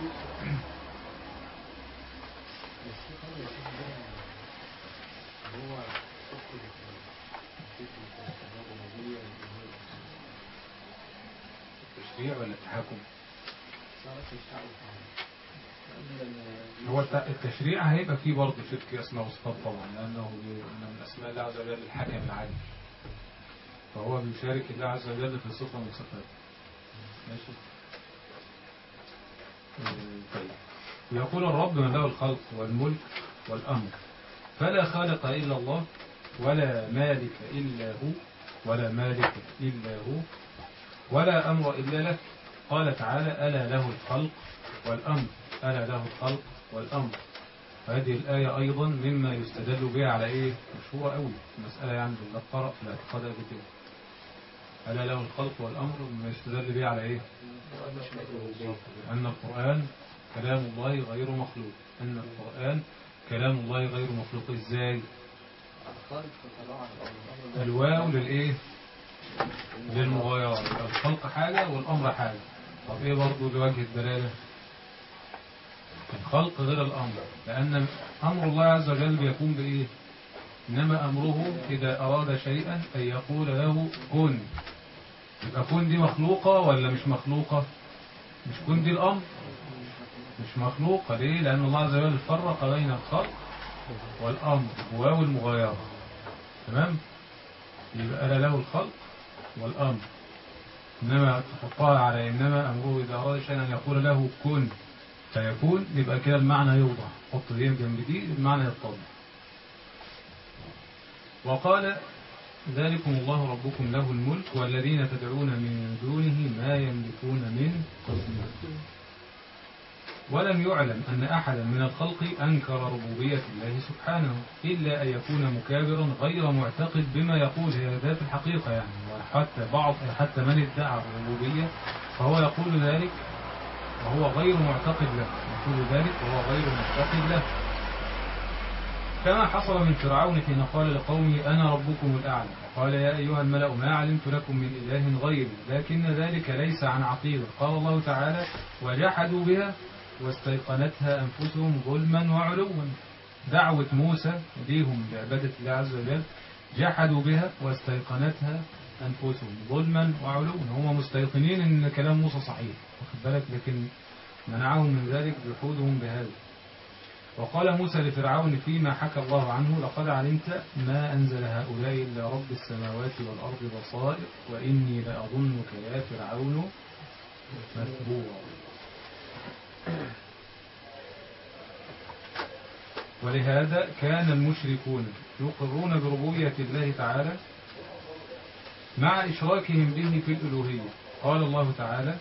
التشريع ولا التحكم؟ هو التشريع هيبقى فيه برضه شرك أسماء وصفات طبعا، لأنه من أسماء الله عز وجل الحكم العادل، فهو بيشارك الله عز وجل في صفة من صفاته. ماشي. طيب. ويقول الرب من له الخلق والملك والأمر، فلا خالق إلا الله ولا مالك إلا هو ولا مالك إلا هو ولا أمر إلا له. قال تعالى: ألا له الخلق والأمر، ألا له الخلق والأمر. هذه الآية أيضا مما يستدل بها على إيه؟ مشهورة قوي المسألة، يعني بالله قرأ في الاعتقاد قبل كده. ألا له الخلق والأمر مما يستدل بها على إيه؟ أن القرآن كلام الله غير مخلوق، أن القرآن كلام الله غير مخلوق. إزاي؟ الواو للإيه؟ للمغايرة. الخلق حاجة والأمر حاجة. طب إيه برضو لوجه الدلالة؟ الخلق غير الأمر، لأن أمر الله عز وجل بيكون بإيه؟ إنما أمره إذا أراد شيئا أن يقول له كن. يبقى كن دي مخلوقة ولا مش مخلوقة؟ مش كن دي الأمر مش مخلوقة. ليه؟ لأن الله عز وجل فرق بين الخلق والأمر واو المغايرة. تمام؟ يبقى ألا له الخلق والأمر، إنما تحطها على إنما أمره إذا أراد شيئا أن يقول له كن فيكون، يبقى كده المعنى يوضح. حط دي جنب دي المعنى يتضح. وقال: ذلكم الله ربكم له الملك والذين تدعون من دونه ما يملكون من قطمير. ولم يعلم أن أحدا من الخلق أنكر ربوبية الله سبحانه إلا أن يكون مكابرا غير معتقد بما يقول. هي ذات الحقيقة يعني، وحتى بعض حتى من ادعى الربوبية فهو يقول ذلك وهو غير معتقد له، يقول ذلك وهو غير معتقد له، كما حصل من فرعون حين قال لقومه: أنا ربكم الأعلى، قال: يا أيها الملأ ما علمت لكم من إله غيري، لكن ذلك ليس عن عقيدة. قال الله تعالى: وجحدوا بها واستيقنتها أنفسهم ظلما وعلوا. دعوة موسى ليهم بعبادة الله عز وجل: جحدوا بها واستيقنتها أنفسهم ظلما وعلوا. هم مستيقنين أن كلام موسى صحيح، واخد بالك، لكن منعهم من ذلك جحودهم بهذا. وقال موسى لفرعون فيما حكى الله عنه: لقد علمت ما أنزل هؤلاء إلا رب السماوات والأرض بصائر وإني لأظنك يا فرعون مثبورا. ولهذا كان المشركون يقرون بربوبية الله تعالى مع إشراكهم به في الألوهية. قال الله تعالى: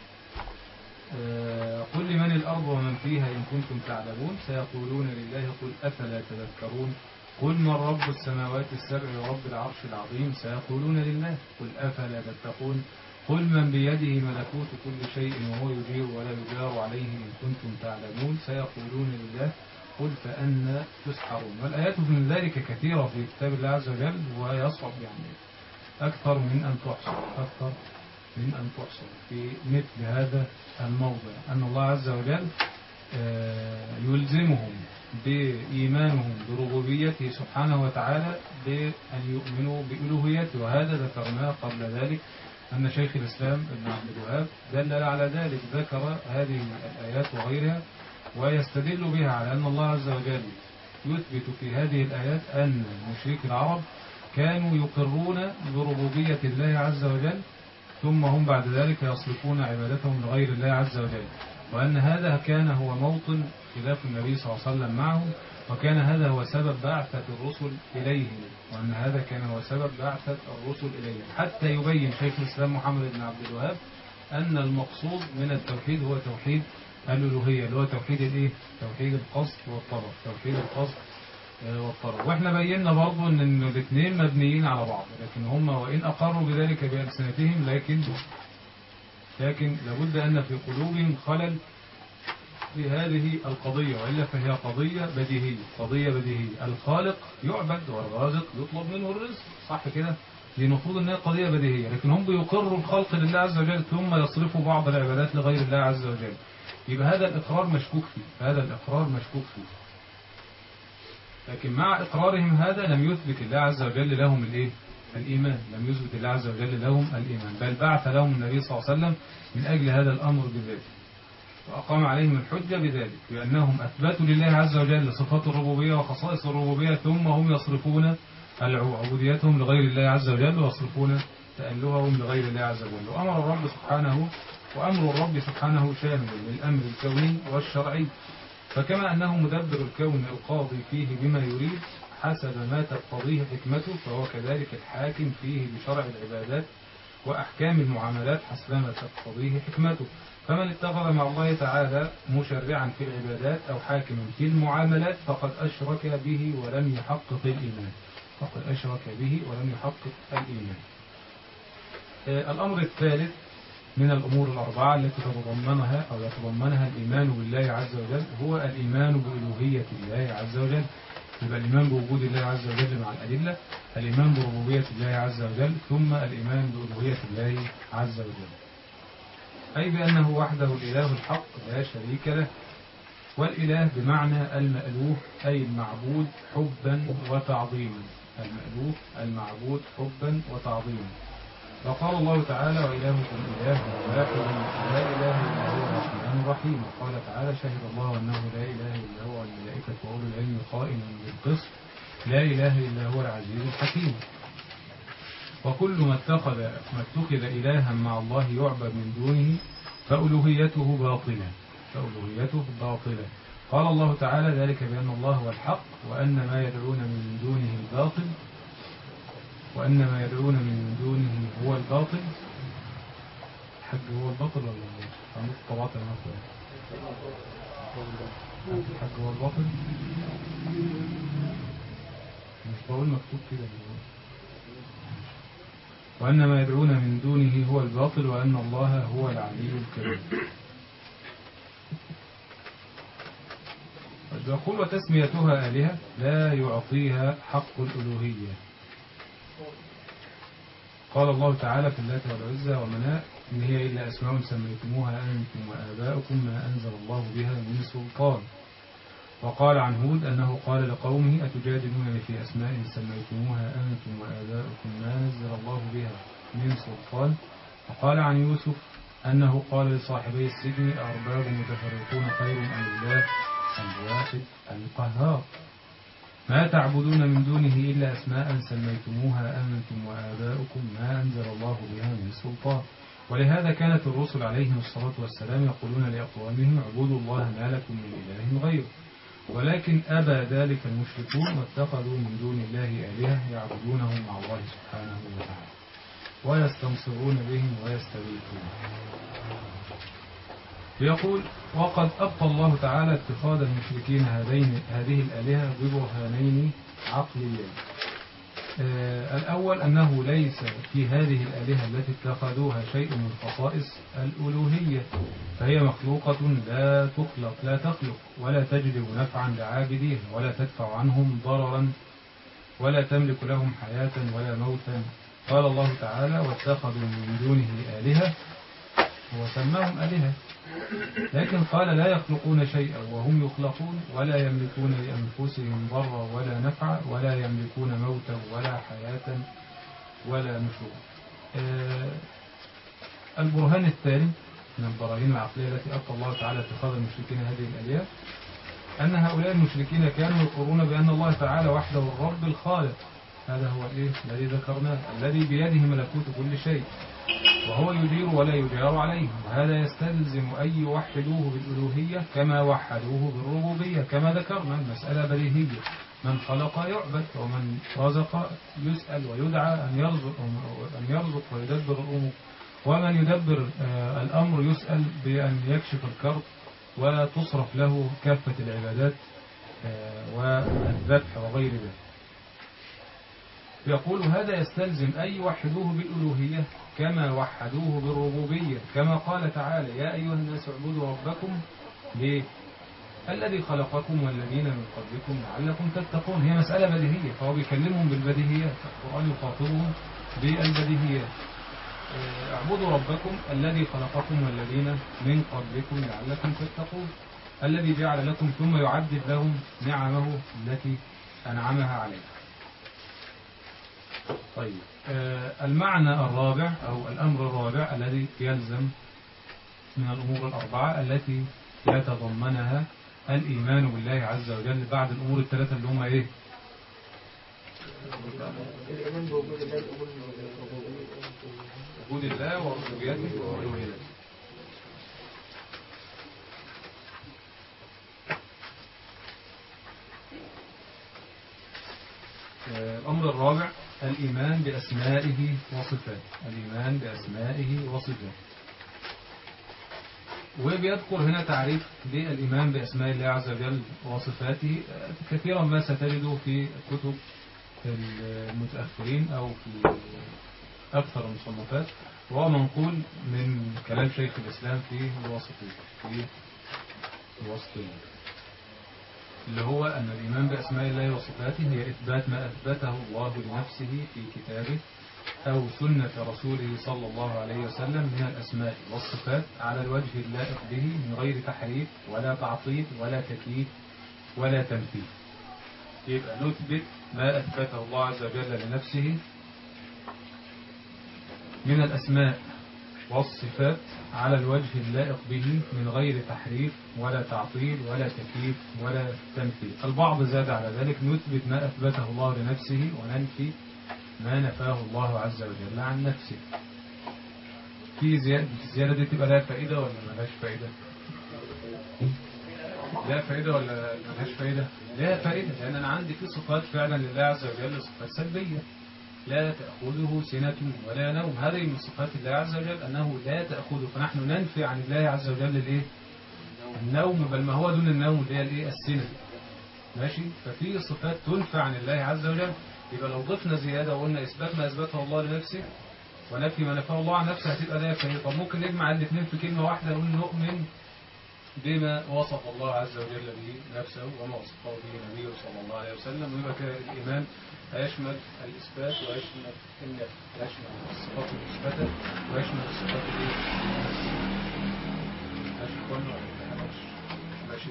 قل لمن الأرض ومن فيها إن كنتم تعلمون سيقولون لله قل أفلا تذكرون. قل من رب السماوات السبع ورب العرش العظيم سيقولون لله قل أفلا تتقون. قل من بيده ملكوت كل شيء وهو يجير ولا يجار عليه إن كنتم تعلمون سيقولون لله قل فأنا تسحرون. والآيات من ذلك كثيرة في كتاب الله عز وجل، ويصعب يعني أكثر من أن تحصر أكثر من أن تحصر في مثل هذا الموضع، أن الله عز وجل يلزمهم بإيمانهم بربوبيته سبحانه وتعالى بأن يؤمنوا بألوهيته. وهذا ذكرناه قبل ذلك أن شيخ الإسلام ابن عبد الوهاب دلل على ذلك، ذكر هذه الآيات وغيرها ويستدل بها على أن الله عز وجل يثبت في هذه الآيات أن مشرك العرب كانوا يقرون بربوبية الله عز وجل، ثم هم بعد ذلك يصرفون عبادتهم لغير الله عز وجل، وأن هذا كان هو موطن خلاف النبي صلى الله عليه وسلم معهم، وكان هذا هو سبب بعثة الرسل إليهم، وأن هذا كان هو سبب بعثة الرسل إليهم، حتى يبين شيخ الإسلام محمد بن عبد الوهاب أن المقصود من التوحيد هو توحيد الألوهية، اللي هو توحيد الإيه؟ توحيد القصد والطلب، توحيد القصد والطلب. وإحنا بينا برضو أن الاثنين مبنيين على بعض، لكن هم وإن أقروا بذلك بألسنتهم لكن لكن لابد أن في قلوبهم خلل في هذه القضية، وإلا فهي قضية بديهية قضية بديهية الخالق يعبد والرازق يطلب منه الرزق، صح كده؟ دي المفروض أنها قضية بديهية، لكن هم بيقروا الخلق لله عز وجل ثم يصرفوا بعض العبادات لغير الله عز وجل. يبقى هذا الإقرار مشكوك فيه، هذا الإقرار مشكوك فيه. لكن مع إقرارهم هذا لم يثبت الله عز وجل لهم الإيه؟ الإيمان، لم يثبت الله عز وجل لهم الإيمان، بل بعث لهم النبي صلى الله عليه وسلم من أجل هذا الأمر بذلك، وأقام عليهم الحجة بذلك، بأنهم أثبتوا لله عز وجل صفات الربوبية وخصائص الربوبية، ثم هم يصرفون عبوديتهم لغير الله عز وجل ويصرفون تألههم لغير الله عز وجل. وأمر الرب سبحانه وأمر الرب سبحانه شامل للأمر الكوني والشرعي، فكما أنه مدبر الكون القاضي فيه بما يريد حسب ما تقتضيه حكمته، فهو كذلك الحاكم فيه بشرع العبادات وأحكام المعاملات حسب ما تقتضيه حكمته. فمن اتخذ مع الله تعالى مشرعا في العبادات أو حاكما في المعاملات فقد أشرك به ولم يحقق الإيمان، فقد أشرك به ولم يحقق الإيمان. الأمر الثالث من الأمور الأربعة التي تتضمنها أو يتضمنها الإيمان بالله عز وجل هو الإيمان بألوهية الله عز وجل. يبقى الإيمان بوجود الله عز وجل مع الأدلة، الإيمان بربوبية الله عز وجل، ثم الإيمان بألوهية الله عز وجل، أي بأنه وحده الإله الحق لا شريك له. والإله بمعنى المألوه أي المعبود حبا وتعظيما، المألوه المعبود حبا وتعظيما. وقال الله تعالى وإلهكم إله واحد لا إله إلا هو الرحمن الرحيم. وقال تعالى شهد الله أنه لا إله إلا هو والملائكة وأولو العلم قائما بالقسط لا إله إلا هو العزيز الحكيم. وكل ما اتخذ ما اتخذ إلها مع الله يعبد من دونه فألوهيته باطلة، فألوهيته باطلة. قال الله تعالى ذلك بأن الله هو الحق وأن ما يدعون من دونه الباطل، وأن ما يدعون من دونه هو الباطل. الحج هو الباطل ولا الله؟ عندك طبعات المطلع الحج هو الباطل، مش بقول مكتوب كده. وأن ما يدعون من دونه هو الباطل وأن الله هو العلي الكبير. يقول وتسميتها آلهة لا يعطيها حق الألوهية. قال الله تعالى في اللات والعزى ومناء إن هي إلا أسماء سميتموها أنتم وآباؤكم ما أنزل الله بها من سلطان. وقال عن هود أنه قال لقومه أتجادلونني في أسماء سميتموها أنتم وآباؤكم ما أنزل الله بها من سلطان. وقال عن يوسف أنه قال لصاحبي السجن أرباب متفرقون خير أم الله الواحد القهار. ما تعبدون من دونه إلا أسماء سميتموها أنتم وآباؤكم ما أنزل الله بها من سلطان. ولهذا كانت الرسل عليهم الصلاة والسلام يقولون لأقوامهم اعبدوا الله ما لكم من إله غيره، ولكن أبى ذلك المشركون واتخذوا من دون الله آلهة يعبدونهم مع الله سبحانه وتعالى ويستنصرون بهم ويستغيثون. يقول وقد أبقى الله تعالى اتخاذ المشركين هذين هذه الآلهة ببرهانين عقليين. آه الأول أنه ليس في هذه الآلهة التي اتخذوها شيء من خصائص الألوهية، فهي مخلوقة لا تخلق لا تخلق ولا تجلب نفعا لعابدين ولا تدفع عنهم ضررا ولا تملك لهم حياة ولا موتا. قال الله تعالى واتخذوا من دونه آلهة وسماهم آلهة، لكن قال لا يخلقون شيئا وهم يخلقون ولا يملكون لأنفسهم ضرا ولا نفعا ولا يملكون موتا ولا حياة ولا نشور. آه البرهان الثاني من البراهين العقلية التي أبقى الله تعالى اتخاذ المشركين هذه الآلهة أن هؤلاء المشركين كانوا يقرون بأن الله تعالى وحده الرب الخالق. هذا هو الإيه الذي ذكرناه الذي بيده ملكوت كل شيء وهو يدير ولا يجار عليه، وهذا يستلزم أن يوحدوه بالألوهية كما وحدوه بالربوبية كما ذكرنا. المسألة بديهية، من خلق يعبد ومن رزق يسأل ويدعى أن يرزق, أن يرزق ويدبر الأمور، ومن يدبر الأمر يسأل بأن يكشف الكرب وتصرف له كافة العبادات والذبح وغير ذلك. يقول هذا يستلزم أن يوحدوه بالألوهية كما وحدوه بالربوبية كما قال تعالى يا أيها الناس اعبدوا ربكم ليه؟ الذي خلقكم والذين من قبلكم لعلكم تتقون. هي مسألة بديهية، فهو بيكلمهم بالبديهيات، القرآن يخاطبهم بالبديهيات. اعبدوا ربكم الذي خلقكم والذين من قبلكم لعلكم تتقون، الذي جعل لكم ثم يعدد لهم نعمه التي أنعمها عليكم. طيب المعنى الرابع أو الأمر الرابع الذي يلزم من الأمور الأربعة التي يتضمنها الإيمان بالله عز وجل بعد الأمور الثلاثة اللي هم إيه؟
الإيمان بوجود الله،
وجود الله وربوبيته وألوهيته. الأمر الرابع الإيمان بأسمائه وصفاته، الإيمان بأسمائه وصفاته. وبيذكر هنا تعريف للإيمان بأسماء الله عز وجل وصفاته كثيرا ما ستجده في كتب المتأخرين أو في أكثر المصنفات، وهو منقول من كلام شيخ الإسلام في الواسطية في الواسطية اللي هو أن الإيمان بأسماء الله وصفاته هي إثبات ما أثبته الله لنفسه في كتابه أو سنة رسوله صلى الله عليه وسلم من الأسماء والصفات على الوجه اللائق به من غير تحريف ولا تعطيل ولا تكييف ولا تمثيل. يبقى نثبت ما أثبته الله عز وجل لنفسه من الأسماء والصفات على الوجه اللائق به من غير تحريف ولا تعطيل ولا تكييف ولا تمثيل. البعض زاد على ذلك نثبت ما أثبته الله لنفسه وننفي ما نفاه الله عز وجل عن نفسه. في زيادة، الزيادة دي تبقى لها فائدة ولا ملهاش فائدة؟ لها فائدة ولا ملهاش فائدة؟ لها فائدة، لأن أنا عندي في صفات فعلا لله عز وجل صفات سلبية لا تأخذه سنة ولا نوم. هذه من صفات الله عز وجل أنه لا تأخذه، فنحن ننفي عن الله عز وجل الإيه؟ النوم، بل ما هو دون النوم اللي هي الإيه؟ السنة. ماشي؟ ففي صفات تنفى عن الله عز وجل. يبقى لو ضفنا زيادة وقلنا إثبات ما أثبته الله لنفسه ونفي ما نفاه الله عن نفسه هتبقى ده فهي. طب ممكن نجمع الاثنين في كلمة واحدة نقول نؤمن بما وصف الله عز وجل به نفسه وما وصفه به نبيه صلى الله عليه وسلم، ويبقى كده الإيمان هيشمل الإثبات ويشمل النفي، يشمل الصفات المثبتة ويشمل الصفات النفسية. ماشي كله ماشي.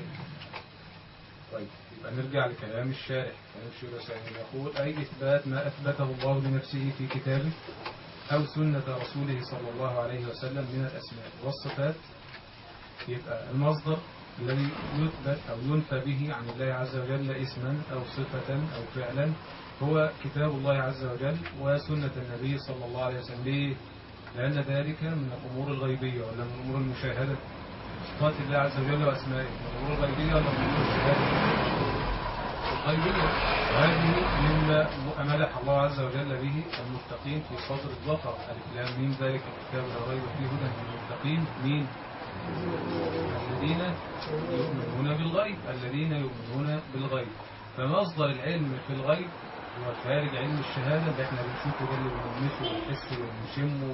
طيب يبقى نرجع لكلام الشارح. كلام الشارح يقول أي إثبات ما أثبته الله لنفسه في كتابه أو سنة رسوله صلى الله عليه وسلم من الأسماء والصفات. يبقى المصدر الذي يثبت أو ينفى به عن الله عز وجل اسما أو صفة أو فعلا هو كتاب الله عز وجل وسنة النبي صلى الله عليه وسلم. ليه؟ لأن ذلك من الأمور الغيبية ولا من الأمور المشاهدة؟ صفات الله عز وجل وأسمائه من الأمور الغيبية ولا من الأمور المشاهدة؟ الغيبية. وهذه مما مدح الله عز وجل به المتقين في صدر البقرة. الكلام من ذلك الكتاب لا ريب فيه هدى للمتقين. مين؟ الذين يؤمنون بالغيب، الذين يؤمنون بالغيب. فمصدر العلم في الغيب هو خارج علم الشهادة اللي احنا بنشوفه ده اللي بنلمسه ونحسه ونشمه،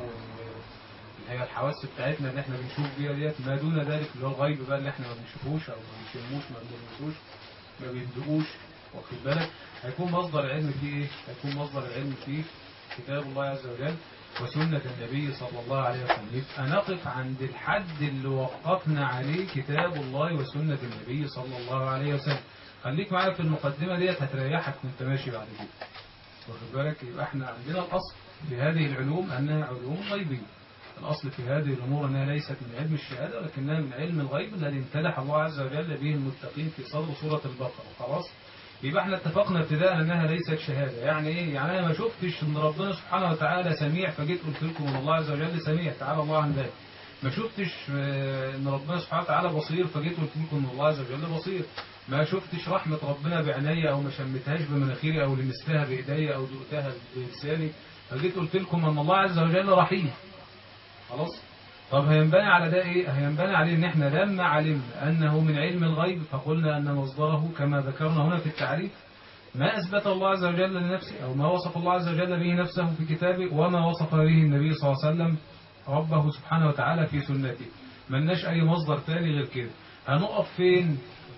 هي الحواس بتاعتنا اللي احنا بنشوف بيها ديت. ما دون ذلك اللي هو الغيب بقى اللي احنا ما بنشوفوش او ما بنشموش ما بنلمسوش ما بندقوش، واخد بالك، هيكون مصدر العلم فيه ايه؟ هيكون مصدر العلم فيه كتاب الله عز وجل وسنة النبي صلى الله عليه وسلم. يبقى نقف عند الحد اللي وقفنا عليه كتاب الله وسنة النبي صلى الله عليه وسلم. خليك معايا في المقدمة ديت هتريحك وانت ماشي بعد كده، واخد بالك. يبقى احنا عندنا الأصل في هذه العلوم أنها علوم غيبية. الأصل في هذه الأمور أنها ليست من علم الشهادة ولكنها من علم الغيب الذي امتدح الله عز وجل به المتقين في صدر سورة البقرة. خلاص؟ يبقى احنا اتفقنا ابتداء انها ليست شهادة. يعني ايه؟ يعني انا ما شفتش ان ربنا سبحانه وتعالى سميع فجيت قلت لكم ان الله عز وجل سميع، تعالى الله عن ذلك. ما شفتش ان ربنا سبحانه وتعالى بصير فجيت قلت لكم ان الله عز وجل بصير. ما شفتش رحمة ربنا بعيني او ما شمتهاش بمناخيري او لمستها بايدي او دقتها بلساني فجيت قلت لكم ان الله عز وجل رحيم. خلاص؟ طب هينبني على ده ايه؟ هينبني عليه ان احنا لما علمنا انه من علم الغيب فقلنا ان مصدره كما ذكرنا هنا في التعريف ما اثبت الله عز وجل لنفسه او ما وصف الله عز وجل به نفسه في كتابه وما وصف به النبي صلى الله عليه وسلم ربه سبحانه وتعالى في سنته. ملناش اي مصدر ثاني غير كده. هنقف فين؟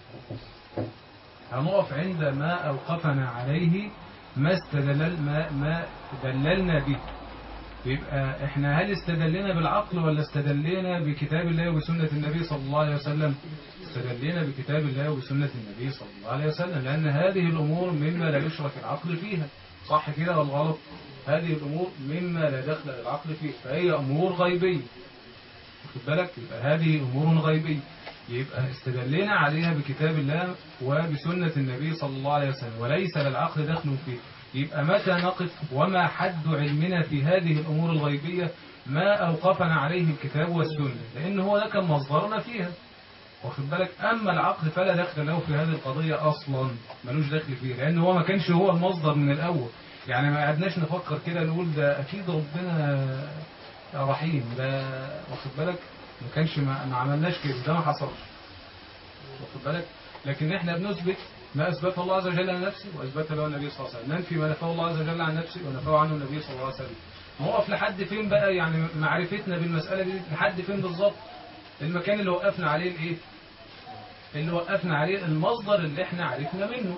هنقف عند ما اوقفنا عليه ما استدلل ما ما دللنا به. يبقى احنا هل استدلنا بالعقل ولا استدلنا بكتاب الله وبسنة النبي صلى الله عليه وسلم؟ استدلنا بكتاب الله وبسنة النبي صلى الله عليه وسلم، لأن هذه الأمور مما لا يشرك العقل فيها. صح كده ولا غلط؟ هذه الأمور مما لا دخل للعقل فيها، فهي أمور غيبية. واخد بالك؟ يبقى هذه أمور غيبية، يبقى استدلنا عليها بكتاب الله وبسنة النبي صلى الله عليه وسلم، وليس للعقل دخل فيه. يبقى متى نقف وما حد علمنا في هذه الأمور الغيبية؟ ما أوقفنا عليه الكتاب والسنة، لأن هو ده كان مصدرنا فيها. واخد بالك؟ أما العقل فلا دخل له في هذه القضية أصلا، ملوش دخل فيه، لأن هو ما كانش هو المصدر من الأول. يعني ما قعدناش نفكر كده نقول ده أكيد ربنا رحيم، ده واخد بالك؟ ما كانش ما, ما عملناش كده، ده ما حصلش. واخد بالك؟ لكن احنا بنثبت ما أثبته الله عز وجل لنفسه وأثبته له النبي صلى الله عليه وسلم، ننفي ما نفاه الله عز وجل عن نفسه ونفاه عنه النبي صلى الله عليه وسلم. نقف لحد فين بقى؟ يعني معرفتنا بالمسألة دي لحد فين بالظبط؟ المكان اللي وقفنا عليه الايه؟ اللي وقفنا عليه المصدر اللي احنا عرفنا منه.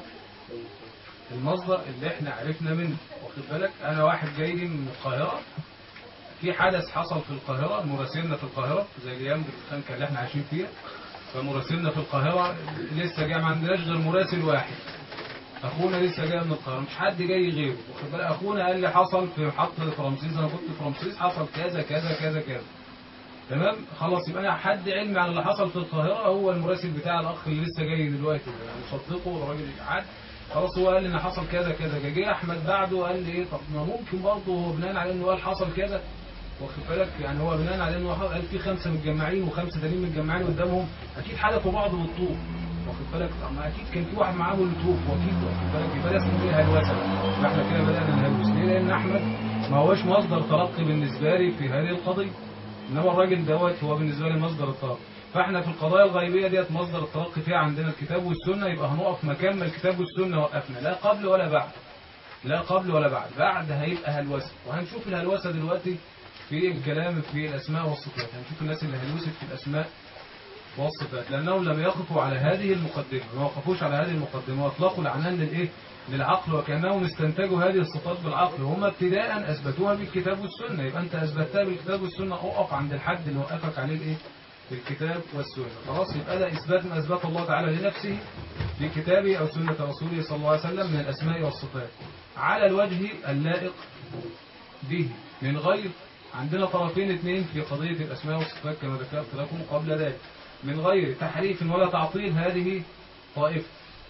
المصدر اللي احنا عرفنا منه. واخد بالك؟ انا واحد جاي لي من القاهرة، في حدث حصل في القاهرة، مراسلنا في القاهرة زي الايام الخانكة اللي احنا عايشين فيها، فمراسلنا في القاهرة لسه جاي، ما عندناش غير مراسل واحد، اخونا لسه جاي من القاهرة، مش حد جاي غيره. واخد بالك؟ اخونا قال لي حصل في محطة رمسيس، انا كنت في رمسيس، حصل كذا كذا كذا كذا. تمام؟ خلاص، يبقى انا حد علمي على اللي حصل في القاهرة هو المراسل بتاع الاخ اللي لسه جاي دلوقتي، يعني صدقه الراجل عاد، خلاص هو قال لي ان حصل كذا كذا. جه احمد بعده قال لي ايه، طب ما ممكن برضه هو بناء على انه قال حصل كذا، واخد بالك؟ يعني هو بناء على انه قال في خمسه متجمعين وخمسه تانيين متجمعين قدامهم، اكيد حدفوا بعض بالطوب. واخد بالك؟ ما اكيد كان في واحد معاهم الطوب، واكيد واخد بالك يبقى ده اسمه ايه، هلوسه. فاحنا كده بدانا نهلوس. ليه؟ لان احمد ما هوش مصدر تلقي بالنسبه لي في هذه القضيه، انما الراجل دوت هو بالنسبه لي مصدر التلقي. فاحنا في القضايا الغيبيه ديت مصدر التلقي فيها عندنا الكتاب والسنه، يبقى هنقف مكان ما الكتاب والسنه وقفنا، لا قبل ولا بعد، لا قبل ولا بعد. بعد هيبقى هلوسه، وهنشوف الهلوسه دلوقتي في الكلام في الاسماء والصفات. هنشوف الناس اللي هلوست في الاسماء والصفات، لانهم لم يقفوا على هذه المقدمه، ما وقفوش على هذه المقدمه واطلقوا العنان للايه، للعقل، وكانهم استنتجوا هذه الصفات بالعقل، وهم ابتداء اثبتوها بالكتاب والسنه. يبقى انت اثبتها بالكتاب والسنه، اقف عند الحد اللي وقفك عليه الايه، بالكتاب والسنه. خلاص، يبقى ده اثبات ما اثبت الله تعالى لنفسه في كتابه او سنه رسوله صلى الله عليه وسلم من الاسماء والصفات على الوجه اللائق به، من غير، عندنا طرفين اثنين في قضيه الاسماء والصفات كما ذكرت لكم قبل ذلك، من غير تحريف ولا تعطيل، هذه طائفه،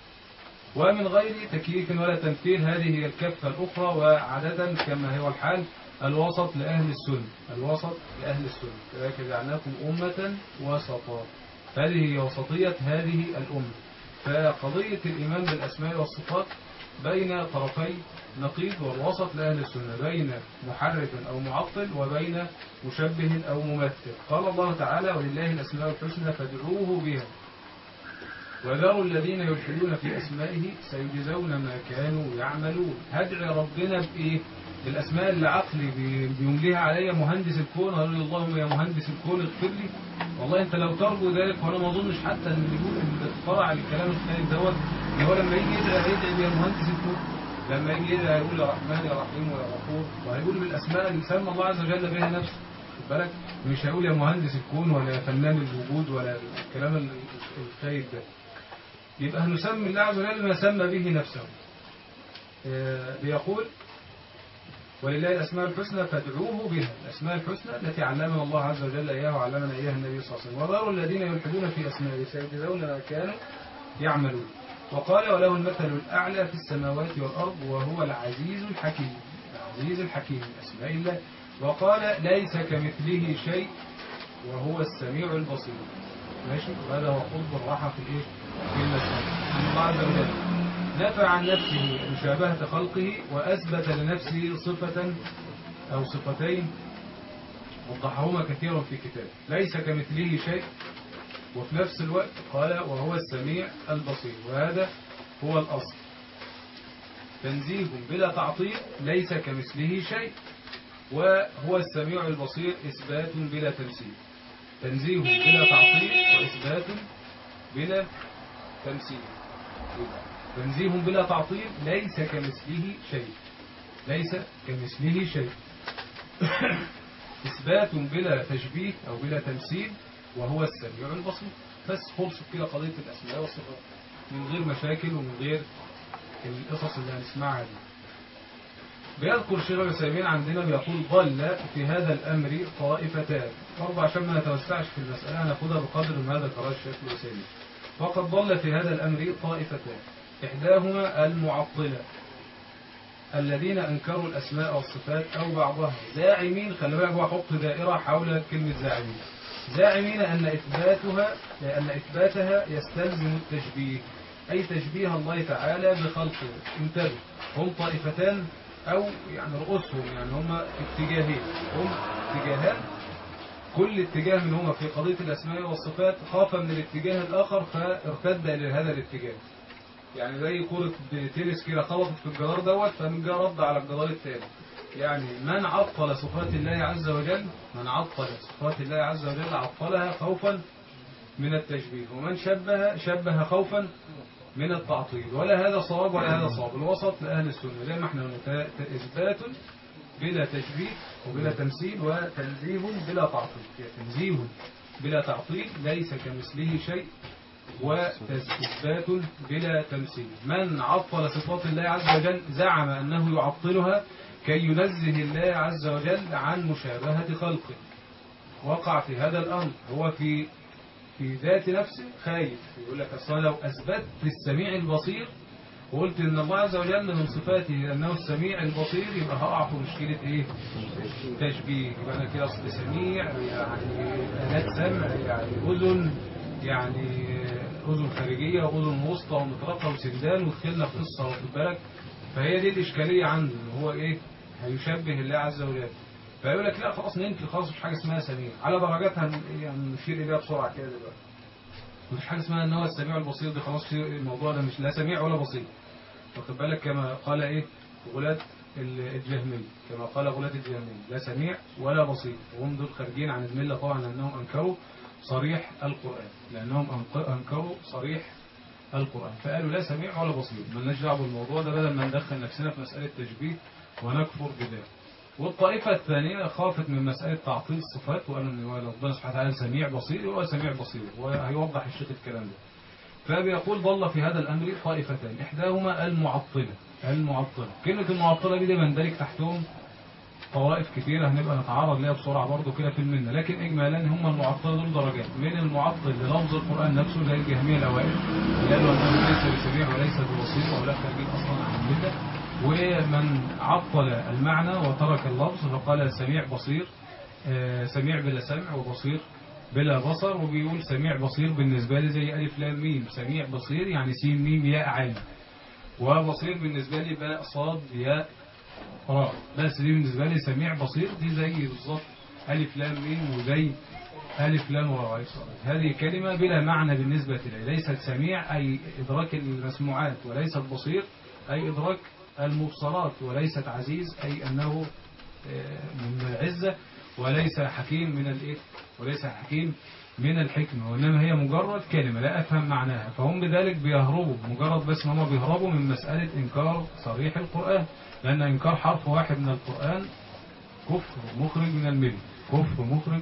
ومن غير تكييف ولا تمثيل، هذه هي الكفة الأخرى. وعادة كما هو الحال الوسط لأهل السنة، الوسط لأهل السنة، كذلك جعلناكم أمة وسطا، هذه هي وسطية هذه الأمة. فقضية الإيمان بالأسماء والصفات بين طرفي نقيض، والوسط لأهل السنة بين محرف أو معطل وبين مشبه أو ممثل. قال الله تعالى: ولله الأسماء الحسنى فادعوه بها وذروا الذين يلحدون في أسمائه سيجزون ما كانوا يعملون. هدعي ربنا بإيه؟ بالأسماء اللي عقلي بيمليها عليا مهندس الكون، قالوا لي اللهم يا مهندس الكون اغفر لي. والله أنت لو ترجو ذلك، وأنا ما أظنش حتى أن اللي يقول اللي اخترع الكلام الثاني دوت إن هو لما يجي يدعي يدعي يا مهندس الكون، لما يجي يدعي يقول يا رحمن يا رحيم ويا غفور، وهيقول بالأسماء اللي سمى الله عز وجل بها نفسه. خد بالك؟ مش هيقول يا مهندس الكون ولا يا فنان الوجود ولا الكلام الخايب ده. يبقى هنسمي الله عز وجل ما سمى به نفسه. بيقول: ولله الأسماء الحسنى فادعوه بها، الأسماء الحسنى التي علمنا الله عز وجل إياها وعلمنا إياها النبي صلى الله عليه وسلم. وذروا الذين يلحدون في أسمائه سيجزون ما كانوا يعملون. وقال: وله المثل الأعلى في السماوات والأرض وهو العزيز الحكيم. العزيز الحكيم أسماء الله. وقال: ليس كمثله شيء وهو السميع البصير. ماشي؟ وهذا هو قطب الراحة في الايه؟ في المسألة. أن الله عز وجل نفى عن نفسه مشابهة خلقه وأثبت لنفسه صفة أو صفتين وضحهما كثيرا في كتابه. ليس كمثله شيء، وفي نفس الوقت قال وهو السميع البصير، وهذا هو الأصل. تنزيه بلا تعطيل، ليس كمثله شيء، وهو السميع البصير إثبات بلا تمثيل. تنزيه بلا تعطيل وإثبات بلا تمثيل. تنزيه بلا تعطيل، ليس كمثله شيء، ليس كمثله شيء، إثبات بلا تشبيه أو بلا تمثيل، وهو السميع البصير. بس خلصت كده قضية الأسماء والصفات من غير مشاكل ومن غير القصص اللي هنسمعها دي. بيذكر شيخ العثيمين عندنا بيقول ضل في هذا الأمر طائفتان، برضه عشان ما نتوسعش في المسألة هناخدها بقدر ما ذكرها الشيخ العثيمين. وقد ضل في هذا الأمر طائفتان، إحداهما المعطلة الذين أنكروا الأسماء والصفات أو بعضها زاعمين، خلي بالك بقى حط دائرة حول كلمة زاعمين، زاعمين أن إثباتها أن إثباتها يستلزم التشبيه، أي تشبيه الله تعالى بخلقه. انتبه، هم طائفتان أو يعني رؤوسهم يعني هم اتجاهين، هم اتجاهان، كل اتجاه منهما في قضية الأسماء والصفات خاف من الاتجاه الآخر فارتد إلى هذا الاتجاه. يعني زي كرة تنس كده خبطت في الجدار دوت فمن جه رد على الجدار الثاني. يعني من عطل صفات الله عز وجل، من عطل صفات الله عز وجل عطلها خوفا من التشبيه، ومن شبه شبه خوفا من التعطيل. ولا هذا صواب ولا هذا صواب، الوسط لأهل السنة زي ما احنا قلنا، إثبات بلا تشبيه وبلا تمثيل، وتنزيه بلا تعطيل. تنزيه بلا تعطيل ليس كمثله شيء، وإثبات بلا تمثيل. من عطل صفات الله عز وجل زعم أنه يعطلها كي ينزه الله عز وجل عن مشابهة خلقه، وقع في هذا الأمر. هو في في ذات نفسه خايف، يقول لك أصلا لو أثبت السميع البصير وقلت إن الله عز وجل من صفاته أنه السميع البصير يبقى هقع في مشكلة إيه؟ تشبيه. يبقى أنا كده أصل سميع يعني آلات سمع، يعني أذن، يعني أذن خارجية وأذن وسطى ومطرقة وسندان، ودخلنا في قصة واخد بالك. فهي دي الإشكالية عنده، إن هو إيه؟ هيشبه الله عز وجل. فيقول لك لا خلاص ننفي خلاص، مش حاجة اسمها سميع على درجاتها، يعني نشير إليها بسرعة كده دلوقتي. مفيش حاجة اسمها ان هو السميع البصير دي خلاص، الموضوع ده مش لا سميع ولا بصير. واخد بالك كما قال ايه غلاة الجهمية، كما قال غلاة الجهمية لا سميع ولا بصير. وهم دول خارجين عن الملة طبعا لانهم انكروا صريح القرآن، لانهم انكروا صريح القرآن، فقالوا لا سميع ولا بصير. مالناش دعوه بالموضوع ده، بدل ما ندخل نفسنا في مسألة تشبيه ونكفر بذلك. والطائفة الثانية خافت من مسألة تعطيل الصفات، وقالوا ان ربنا سبحانه وتعالى سميع بصير، وهو سميع بصير، وهيوضح الشيخ الكلام ده. فبيقول ضل في هذا الأمر طائفتان، إحداهما المعطلة. المعطلة كلمة المعطلة دي بندرج تحتهم طوائف كثيرة هنبقى نتعرض لها بسرعة برضو كده في المنة، لكن إجمالا هم المعطلة دول درجات، من المعطل للفظ القرآن نفسه زي الجهمية الأوائل اللي قالوا أنه ليس بسميع وليس ببصير وهؤلاء خارجين أصلا عن الملة، ومن عطل المعنى وترك اللفظ فقال سميع بصير، سميع بلا سمع وبصير بلا بصر، وبيقول سميع بصير بالنسبة لي زي ألف لام ميم، سميع بصير يعني سين ميم ياء عين، وبصير بالنسبة لي باء صاد ياء راء، بس دي بالنسبة لي سميع بصير دي زي بالظبط ألف لام ميم وزي ألف لام وراء. هذه كلمة بلا معنى بالنسبة لي، ليست سميع أي إدراك المسموعات، وليست بصير أي إدراك المبصرات، وليست عزيز أي أنه من العزة، وليس حكيم من الإيه، وليس حكيم من الحكمة، وإنما هي مجرد كلمة لا أفهم معناها. فهم بذلك بيهربوا، مجرد بس هم بيهربوا من مسألة إنكار صريح القرآن، لأن إنكار حرف واحد من القرآن كفر مخرج من الملة، كفر مخرج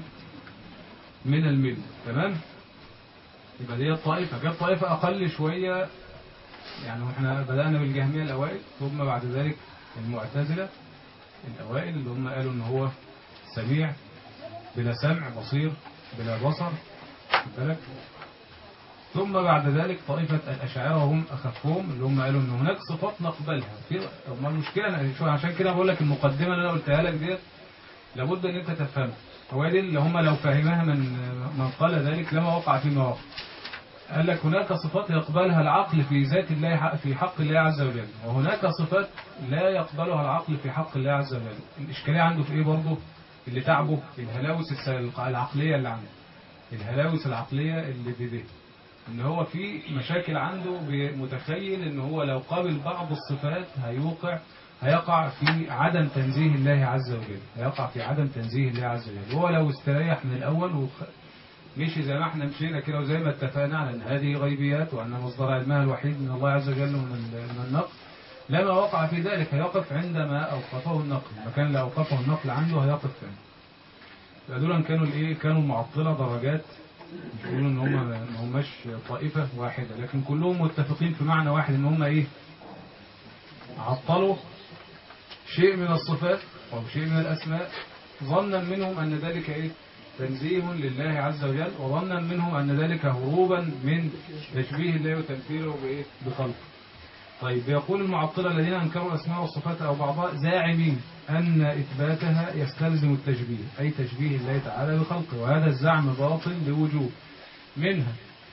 من الملة. تمام؟ يبقى دي الطائفة. جاء طائفة أقل شوية، يعني احنا بدأنا بالجهمية الأوائل، ثم بعد ذلك المعتزلة الأوائل اللي هم قالوا إن هو سميع بلا سمع بصير بلا بصر بالك. ثم بعد ذلك طائفة الأشاعرة هم أخفهم، اللي هم قالوا إن هناك صفات نقبلها. في ما المشكلة عشان كده بقول لك المقدمة اللي أنا قلتها لك ديت لابد أن أنت تفهمها. هو دي اللي هم لو فهمها من من قال ذلك لما وقع في مواقع. قال لك هناك صفات يقبلها العقل في ذات الله في حق الله عز وجل، وهناك صفات لا يقبلها العقل في حق الله عز وجل. الإشكالية عنده في إيه برضه اللي تعبه؟ الهلاوس العقلية اللي عنده، الهلاوس العقلية اللي في ده، ان هو في مشاكل عنده، متخيل ان هو لو قابل بعض الصفات هيوقع هيقع في عدم تنزيه الله عز وجل، هيقع في عدم تنزيه الله عز وجل. هو لو استريح من الأول ومشي زي ما احنا مشينا كده وزي ما اتفقنا على ان هذه غيبيات وأن مصدر علمها الوحيد من الله عز وجل من النقل، لما وقع في ذلك هيقف عندما أوقفه النقل، المكان اللي أوقفه النقل عنده هيقف عنده. فدول كانوا الإيه؟ كانوا المعطلة درجات، مش بيقولوا إن هم ما هماش طائفة واحدة، لكن كلهم متفقين في معنى واحد، إن هم إيه؟ عطلوا شيء من الصفات أو شيء من الأسماء ظنا منهم أن ذلك إيه؟ تنزيه لله عز وجل، وظنا منهم أن ذلك هروبا من تشبيه الله وتمثيله بإيه؟ بخلقه. طيب يقول المعطلة الذين أنكروا الأسماء والصفات أو بعضها زاعمين أن إثباتها يستلزم التشبيه، أي تشبيه الله تعالى بخلقه، وهذا الزعم باطل لوجوه. منها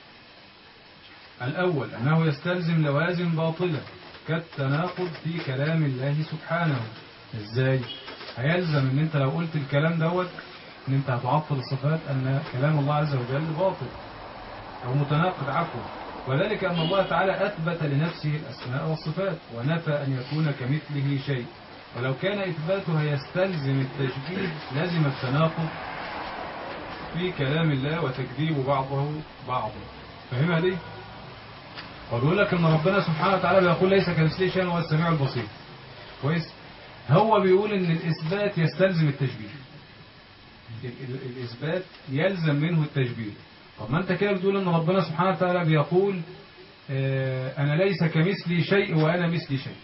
الأول أنه يستلزم لوازم باطلة كالتناقض في كلام الله سبحانه. إزاي؟ هيلزم أن أنت لو قلت الكلام دوت أن أنت هتعطل الصفات، أن كلام الله عز وجل باطل أو متناقض عفوا، وذلك أن الله تعالى أثبت لنفسه الأسماء والصفات ونفى أن يكون كمثله شيء، ولو كان إثباتها يستلزم التشبيه لازم التناقض في كلام الله وتكذيب بعضه بعضا. فهمها دي؟ وبيقول لك أن ربنا سبحانه وتعالى بيقول ليس كمثله شيء وهو السميع البصير. كويس؟ هو بيقول أن الإثبات يستلزم التشبيه، الإثبات يلزم منه التشبيه. طب ما أنت كده بتقول أن ربنا سبحانه وتعالى بيقول اه أنا ليس كمثلي شيء وأنا مثلي شيء،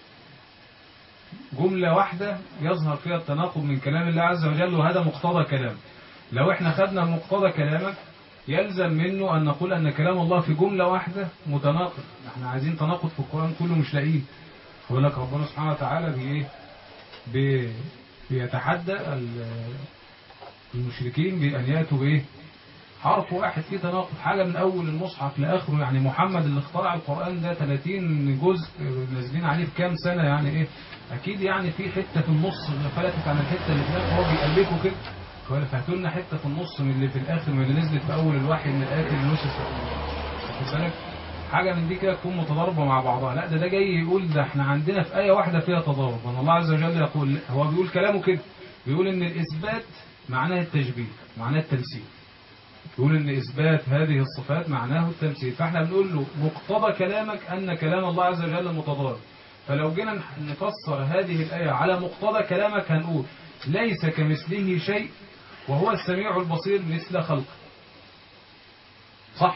جملة واحدة يظهر فيها التناقض من كلام الله عز وجل، وهذا مقتضى كلام. لو احنا خدنا مقتضى كلامك يلزم منه أن نقول أن كلام الله في جملة واحدة متناقض. احنا عايزين تناقض في القرآن كله مش لاقيه. يقول لك ربنا سبحانه وتعالى بإيه؟ بي بيتحدى المشركين بأن يأتوا بإيه؟ حرف واحد فيه تناقض، حاجة من أول المصحف لآخره. يعني محمد اللي اخترع القرآن ده ثلاثين جزء نازلين عليه في كام سنة، يعني إيه؟ أكيد يعني في حتة في النص فلتت عن الحتة اللي في الآخر، هو بيألفوا كده. فهاتوا لنا حتة في النص من اللي في الآخر، من اللي نزلت في أول الوحي من الآخر اللي نص واخد بالك؟ حاجة من دي كده تكون متضاربة مع بعضها. لا ده ده جاي يقول ده احنا عندنا في آية واحدة فيها تضارب، وأن الله عز وجل يقول، هو بيقول كلامه كده، بيقول إن الإثبات معناه التشبيه، معناه التمثيل. يقول إن إثبات هذه الصفات معناه التمثيل، فاحنا بنقول له مقتضى كلامك أن كلام الله عز وجل متضارب. فلو جينا نفسر هذه الآية على مقتضى كلامك هنقول ليس كمثله شيء وهو السميع البصير مثل خلقه. صح؟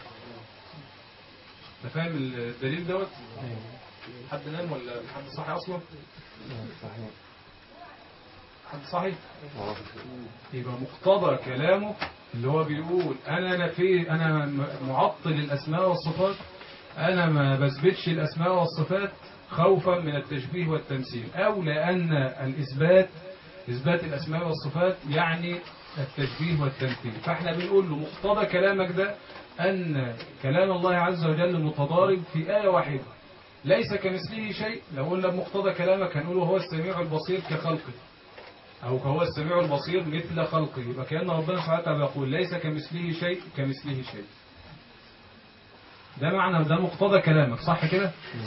ده فاهم الدليل دوت؟ حد نام ولا حد صحي أصلا؟
صحيح.
حد صحي؟ يبقى مقتضى كلامه اللي هو بيقول أنا نفي أنا معطل الأسماء والصفات، أنا ما بثبتش الأسماء والصفات خوفا من التشبيه والتمثيل، أو لأن الإثبات إثبات الأسماء والصفات يعني التشبيه والتمثيل. فاحنا بنقول له مقتضى كلامك ده أن كلام الله عز وجل متضارب في آية واحدة ليس كمثله شيء. لو قلنا بمقتضى كلامك هنقول هو السميع البصير كخلقه، أو هو السميع البصير مثل خلقه، يبقى كأن ربنا سبحانه وتعالى يقول ليس كمثله شيء كمثله شيء. ده معنى ده مقتضى كلامك، صح كده؟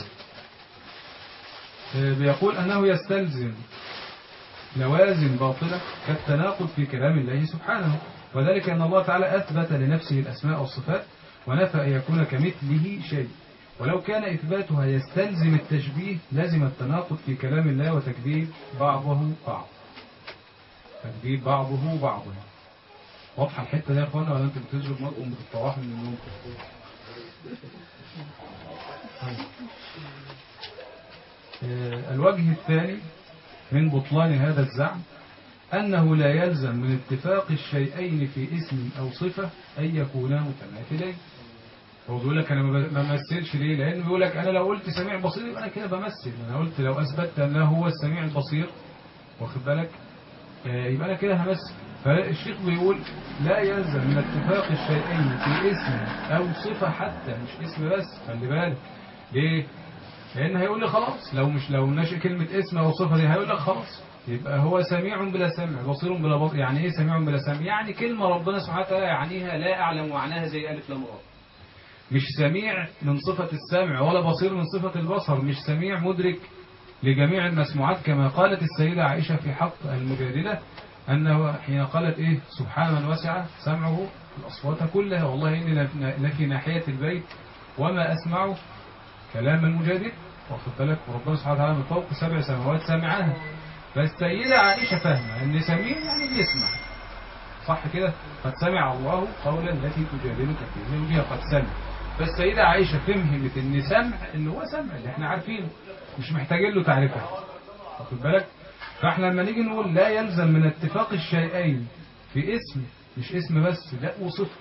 بيقول أنه يستلزم لوازم باطلة كالتناقض في كلام الله سبحانه، وذلك أن الله تعالى أثبت لنفسه الأسماء والصفات ونفى أن يكون كمثله شيء، ولو كان إثباتها يستلزم التشبيه لازم التناقض في كلام الله وتكذيب بعضه بعض، تكذيب بعضه بعضا. واضحة الحتة دي يا أخوانا ولا أنتم بتجرب مرقم بتطوحوا من النوم؟ الوجه الثاني من بطلان هذا الزعم أنه لا يلزم من اتفاق الشيئين في اسم أو صفة أن يكونا متماثلين. هو بيقول لك أنا ما بمثلش ليه؟ لأنه بيقول لك أنا لو قلت سميع بصير يبقى أنا كده بمثل. أنا قلت لو أثبتت أنه هو السميع البصير واخد بالك يبقى أنا كده همثل. فالشيخ بيقول لا يلزم من اتفاق الشيئين في اسم أو صفة حتى، مش اسم بس، خلي بالك. ليه؟ لأن هيقول لي خلاص لو مش لو ناشئ كلمة اسم أو صفة دي هيقول لك خلاص يبقى هو سميع بلا سمع بصير بلا بصر. يعني إيه سميع بلا سمع؟ يعني كلمة ربنا سبحانه وتعالى يعنيها لا أعلم معناها زي ألف لام را. مش سميع من صفة السمع ولا بصير من صفة البصر، مش سميع مدرك لجميع المسموعات كما قالت السيدة عائشة في حق المجادلة أنه حين قالت إيه سبحان من وسع سمعه الأصوات كلها والله إني لفي ناحية البيت وما أسمع كلام المجادل. واخد بالك، وربنا سبحانه وتعالى من فوق سبع سماوات سامعاها. فالسيدة عائشة فاهمة ان سميع يعني بيسمع، صح كده؟ قد سمع الله قولا التي تجادلك في زوجها، قد سمع. فالسيدة عائشة فهمت ان سمع اللي هو سمع اللي احنا عارفينه، مش محتاجين له تعريفات، واخد بالك. فاحنا لما نيجي نقول لا يلزم من اتفاق الشيئين في اسم، مش اسم بس، لا وصفه.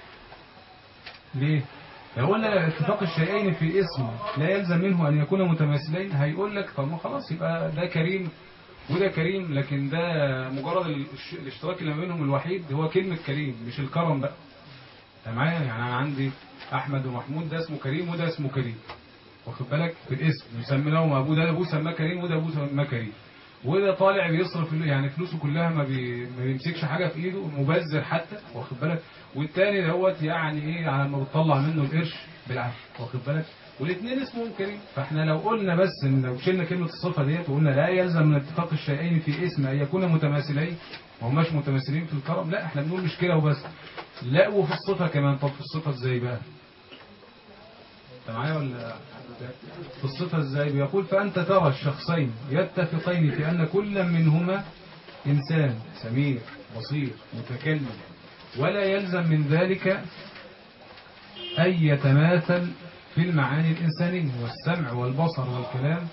ليه؟ لو قلنا اتفاق الشيئين في اسم لا يلزم منه ان يكون متماثلين، هيقول لك طب ما خلاص يبقى ده كريم وده كريم، لكن ده مجرد الاشتراك اللي ما بينهم الوحيد هو كلمة كريم مش الكرم بقى. معايا؟ يعني انا عندي احمد ومحمود، ده اسمه كريم وده اسمه كريم، واخد بالك، في الاسم يسمى لهم ابوه، ده ابوه سماه كريم وده ابوه سماه كريم. وده طالع بيصرف يعني فلوسه كلها ما, بي... ما بيمسكش حاجه في ايده، مبذر حتى، واخد بالك. والتاني دوت يعني ايه، على ما بتطلع منه القرش بالعافيه، واخد بالك. والاثنين اسمهم كريم. فاحنا لو قلنا بس ان لو شلنا كلمه الصفه ديت وقلنا لا يلزم من اتفاق الشيئين في اسم ان يكون متماثلين، ما هماش متماثلين في الكرم، لا احنا بنقول مش كده وبس، لا وفي الصفه كمان. طب في الصفه ازاي بقى؟ انت معايا ولا؟ في الصفة ازاي؟ بيقول فأنت ترى الشخصين يتفقين في أن كل منهما إنسان سميع بصير متكلم، ولا يلزم من ذلك أن يتماثل في المعاني الإنسانية والسمع والبصر والكلام.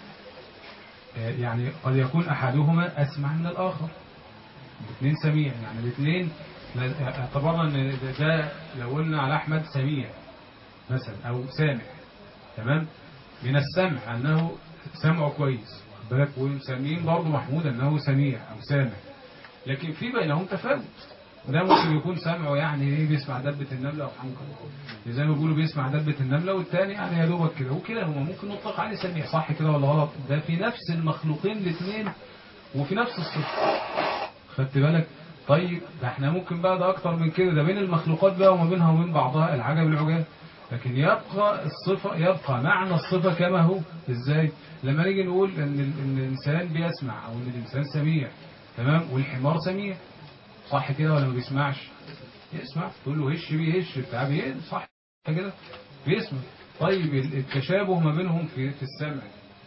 يعني قد يكون أحدهما أسمع من الآخر، الاثنين سميع، يعني الاثنين اعتبرنا أن ده لو قلنا على أحمد سميع مثلا أو سامع، تمام، من السمع أنه سمعه كويس بالك، ومسمين برضه محمود أنه سميع أو سامع، لكن في بينهم تفاوت. ده ممكن يكون سمعه يعني ايه، بيسمع دبة النملة أو حمقى زي ما بيقولوا بيسمع دبة النملة، والتاني يعني يا دوبك كده، وكده هما ممكن نطلق عليه سميع، صح كده ولا غلط؟ ده في نفس المخلوقين الاثنين وفي نفس الصفة، خدت بالك؟ طيب ده احنا ممكن بقى ده أكتر من كده، ده بين المخلوقات بقى وما بينها وبين بعضها العجب العجاب. لكن يبقى الصفة، يبقى معنى الصفة كما هو. ازاي؟ لما نيجي نقول ان, إن الانسان بيسمع او ان الانسان سميع، تمام، والحمار سميع، صح كده ولا ما بيسمعش؟ يسمع، تقول له هش بيهش بتاع بيه، صح كده، بيسمع. طيب التشابه ما بينهم في في السمع،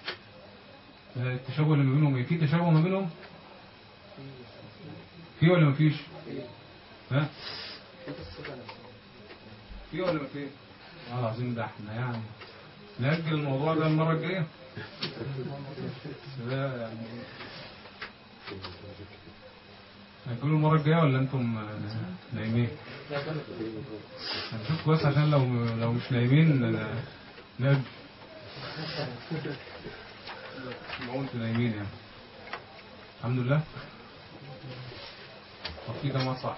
التشابه اللي ما بينهم ايه؟ في تشابه ما بينهم؟ في ولا ما فيش؟ ها؟ في ولا ما فيش؟ والله العظيم ده احنا يعني نأجل الموضوع ده المرة الجاية. ده يعني نأجله المرة الجاية ولا انتم نايمين؟ هنشوف كويس عشان لو لو مش نايمين نأجل. ما انتم نايمين يعني الحمد لله. طب في كمان صح.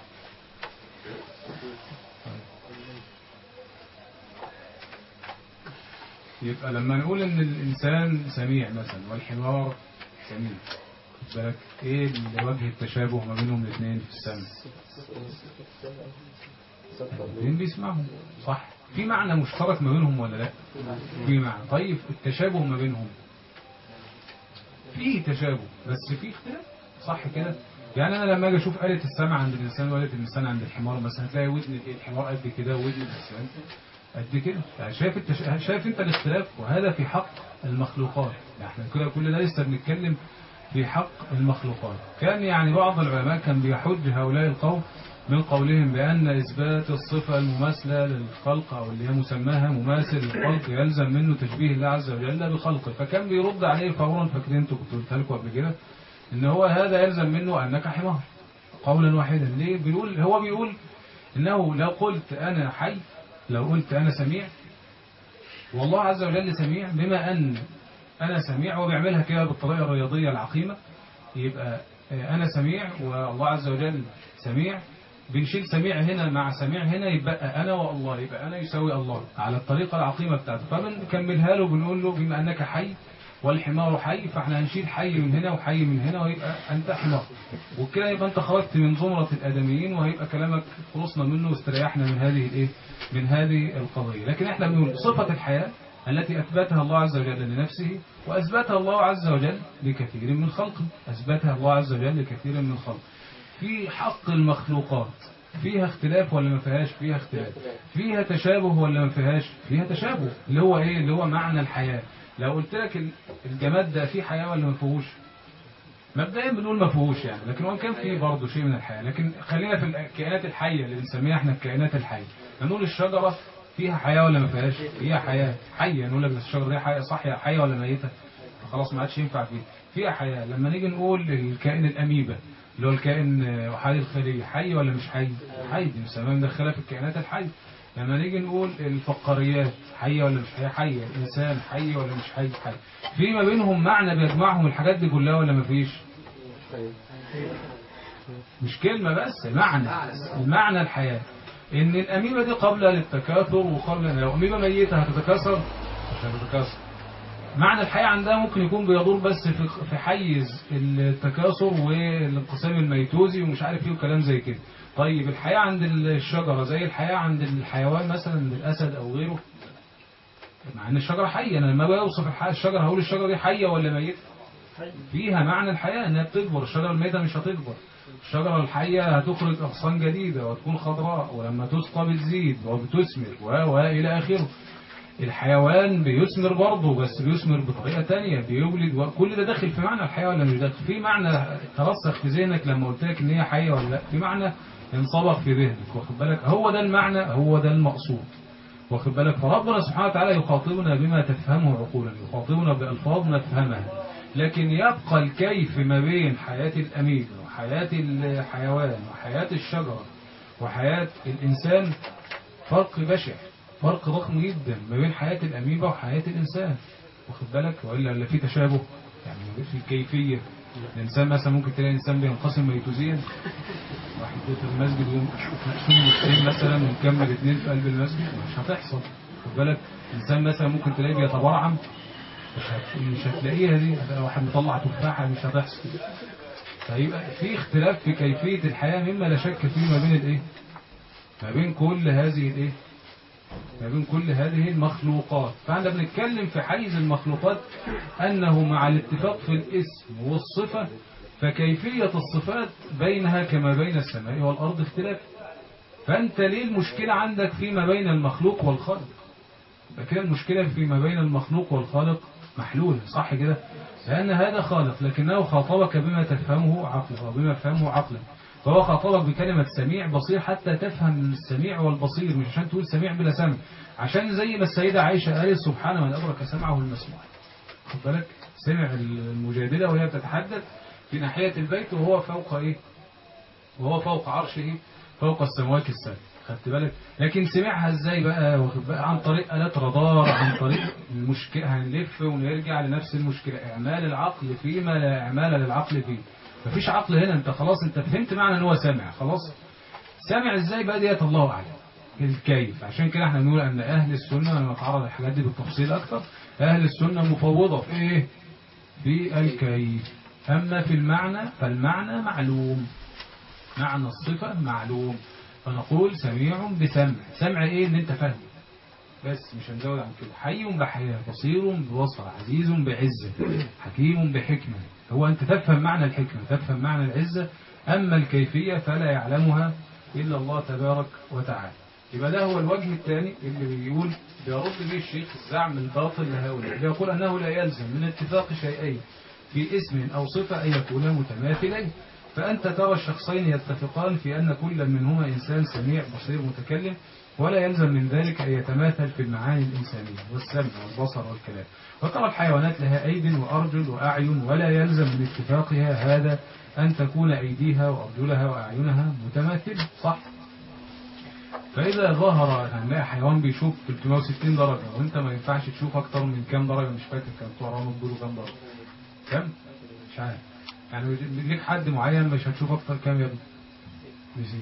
يبقى لما نقول ان الانسان سميع مثلا والحمار سميع، خد بالك ايه اللي وجه التشابه ما بينهم الاثنين في السمع؟ الاثنين بيسمعوا، صح؟ في معنى مشترك ما بينهم ولا لا؟ في معنى. طيب التشابه ما بينهم، في تشابه بس في اختلاف، صح كده؟ يعني انا لما اجي اشوف آلة السمع عند الانسان وآلة الانسان عند الحمار مثلا، هتلاقي ودن الحمار قد كده وودن الانسان قد كده. يعني شايف التش... شايف انت الاختلاف، وهذا في حق المخلوقات. يعني احنا كده كل ده لسه بنتكلم في حق المخلوقات. كان يعني بعض العلماء كان بيحج هؤلاء القوم من قولهم بأن إثبات الصفة المماثلة للخلق أو اللي هي مسماها مماثل للخلق يلزم منه تشبيه الله عز وجل بخلقه. فكان بيرد عليه فورا، فاكرين انتوا كنتوا قلتها لكم قبل كده ان هو هذا يلزم منه أنك حمار قولا واحدا. ليه؟ بيقول هو بيقول انه لو قلت انا حي، لو قلت انا سميع والله عز وجل سميع، بما ان انا سميع وبيعملها كده بالطريقه الرياضيه العقيمه، يبقى انا سميع والله عز وجل سميع، بنشيل سميع هنا مع سميع هنا يبقى انا والله، يبقى انا يساوي الله على الطريقه العقيمه بتاعته. فبنكملها له بنقول له بما انك حي والحمار حي، فاحنا هنشيل حي من هنا وحي من هنا ويبقى انت حمار، وكده يبقى انت خرجت من زمرة الادميين، وهيبقى كلامك خلصنا منه واستريحنا من هذه الايه، من هذه القضية. لكن احنا بنقول صفة الحياة التي اثبتها الله عز وجل لنفسه، واثبتها الله عز وجل لكثير من خلقه، اثبتها الله عز وجل لكثير من خلقه. في حق المخلوقات فيها اختلاف ولا ما فيهاش؟ فيها اختلاف. فيها تشابه ولا ما فيهاش؟ فيها تشابه، اللي هو ايه؟ اللي هو معنى الحياة. لو قلت لك الجماد ده فيه حياة ولا ما فيهوش؟ مبدئيا بنقول ما فيهوش يعني، لكن وان كان فيه برضه شيء من الحياة. لكن خلينا في الكائنات الحية اللي بنسميها احنا الكائنات الحية. هنقول الشجرة فيها حياة ولا ما فيهاش؟ فيها حياة، حية. نقول لك الشجرة دي حياة، صح؟ حية ولا ميتة؟ خلاص ما عادش ينفع فيه. فيها حياة. لما نيجي نقول الكائن الأميبا اللي هو الكائن وحيد الخلية، حي ولا مش حي؟ حي، دي مسمى مدخلة في الكائنات الحية. لما نيجي نقول الفقاريات حية ولا مش حية؟ حية. الإنسان حي ولا مش حي؟ حي. في ما بينهم معنى بيجمعهم الحاجات دي كلها ولا ما فيش؟ مش كلمة بس، معنى. المعنى الحياة إن الأميبا دي قابلة للتكاثر، وقابلة لو أميبا ميتة هتتكاثر مش هتتكاثر. معنى الحياة عندها ممكن يكون بيدور بس في حيز التكاثر والانقسام الميتوزي ومش عارف ايه وكلام زي كده. طيب الحياة عند الشجرة زي الحياة عند الحيوان مثلا الأسد أو غيره؟ مع ان الشجرة حية، انا لما بوصف الشجرة هقول الشجرة دي حية ولا ميتة؟ فيها معنى الحياة انها بتكبر. الشجرة الميتة مش هتكبر. الشجرة الحية هتخرج أغصان جديدة وتكون خضراء، ولما تسقى بتزيد وبتثمر وإلى آخره. الحيوان بيثمر برضه، بس بيثمر بطريقة تانية، بيولد، وكل ده داخل في معنى الحياة ولا مش داخل؟ في معنى ترسخ في ذهنك لما قلت لك ان هي حية ولا لا؟ في معنى انصبغ في ذهنك، واخد بالك؟ هو ده المعنى، هو ده المقصود، واخد بالك؟ فربنا سبحانه وتعالى يخاطبنا بما تفهمه عقولا، يخاطبنا بألفاظ نفهمها، لكن يبقى الكيف ما بين حياة الأميب وحياة الحيوان وحياة الشجرة وحياة الإنسان فرق بشع، فرق ضخم جدا ما بين حياة الأميبا وحياة الإنسان، واخد بالك؟ وإلا لا في تشابه يعني في الكيفية. الإنسان مثلا ممكن تلاقي إنسان بينقسم ميتوزيا، واحد في المسجد ومقسوم نصين مثلا ونكمل اثنين في قلب المسجد، مش هتحصل، واخد بالك؟ إنسان مثلا ممكن تلاقيه بيتبرعم، مش هت... مش هتلاقيها دي. واحد مطلع تفاحة، مش هتحصل. فيبقى في اختلاف في كيفية الحياة مما لا شك فيه ما بين الايه؟ ما بين كل هذه الايه؟ ما بين كل هذه المخلوقات. فاحنا بنتكلم في حيز المخلوقات أنه مع الاتفاق في الاسم والصفة، فكيفية الصفات بينها كما بين السماء والأرض اختلاف. فأنت ليه المشكلة عندك فيما بين المخلوق والخالق؟ فكده المشكلة فيما بين المخلوق والخالق محلولة، صح كده؟ لأن هذا خالق لكنه خاطبك بما تفهمه عقلا وبما تفهمه عقلا، فهو خاطبك بكلمة سميع بصير حتى تفهم السميع والبصير، مش عشان تقول سميع بلا سمع، عشان زي ما السيدة عائشة قالت سبحان من أدرك سمعه المسموع. خد بالك؟ سمع المجادلة وهي بتتحدث في ناحية البيت وهو فوق إيه؟ وهو فوق عرشه فوق السماوات السبع. خدت بالك؟ لكن سمعها ازاي بقى؟ واخد بقى عن طريق آلات رادار، عن طريق المشكلة. هنلف ونرجع لنفس المشكلة، إعمال العقل فيما لا إعمال للعقل فيه. مفيش عقل هنا، انت خلاص انت فهمت معنى ان هو سامع، خلاص. سامع ازاي بقى؟ ديت الله اعلم الكيف. عشان كده احنا بنقول ان اهل السنه، لما نتعرض للحاجات دي بالتفصيل اكتر، اهل السنه مفوضه في ايه؟ في الكيف. اما في المعنى فالمعنى معلوم، معنى الصفه معلوم. فنقول سميع بسمع. سمع ايه؟ ان انت فاهم بس، مش هنزود عن كده. حي بحياة، بصير ببصر، عزيز بعزة، حكيم بحكمة. هو أنت تفهم معنى الحكمة، تفهم معنى العزة، أما الكيفية فلا يعلمها إلا الله تبارك وتعالى. يبقى ده هو الوجه الثاني اللي بيقول بيرد به الشيخ الزعم الباطل لهؤلاء، بيقول أنه لا يلزم من اتفاق شيئين في اسم أو صفة أن يكونا متماثلين. فأنت ترى الشخصين يتفقان في أن كل منهما إنسان سميع بصير متكلم، ولا يلزم من ذلك أن يتماثل في المعاني الإنسانية والسمع والبصر والكلام. وترى الحيوانات لها أيد وأرجل وأعين، ولا يلزم من اتفاقها هذا أن تكون أيديها وأرجلها وأعينها متماثلة، صح؟ فإذا ظهر هنلاقي حيوان بيشوف ثلاثمائة وستين درجة وأنت ما ينفعش تشوف أكتر من كام درجة، مش فاكر كان طورانه بيقولوا كام درجة، كام؟ مش عارف يعني. ليك حد معين مش هتشوف أكتر كام يا ابني؟ نسيت.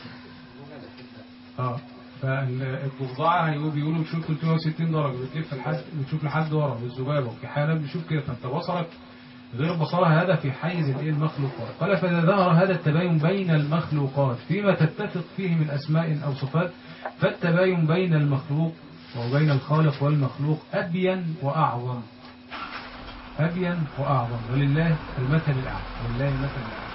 اه فالضفدعة بيقولوا بتشوف ثلاثمائة وستين درجة، بتلف لحد بتشوف لحد ورا بالذبابة، وفي حيوانات بتشوف كده. فانت بصرك غير بصرها، هذا في حيز الايه؟ المخلوقات. قال فإذا ظهر هذا التباين بين المخلوقات فيما تتفق فيه من أسماء أو صفات، فالتباين بين المخلوق وبين الخالق والمخلوق أبين وأعظم، أبين وأعظم، ولله المثل الأعلى، ولله المثل الأعلى.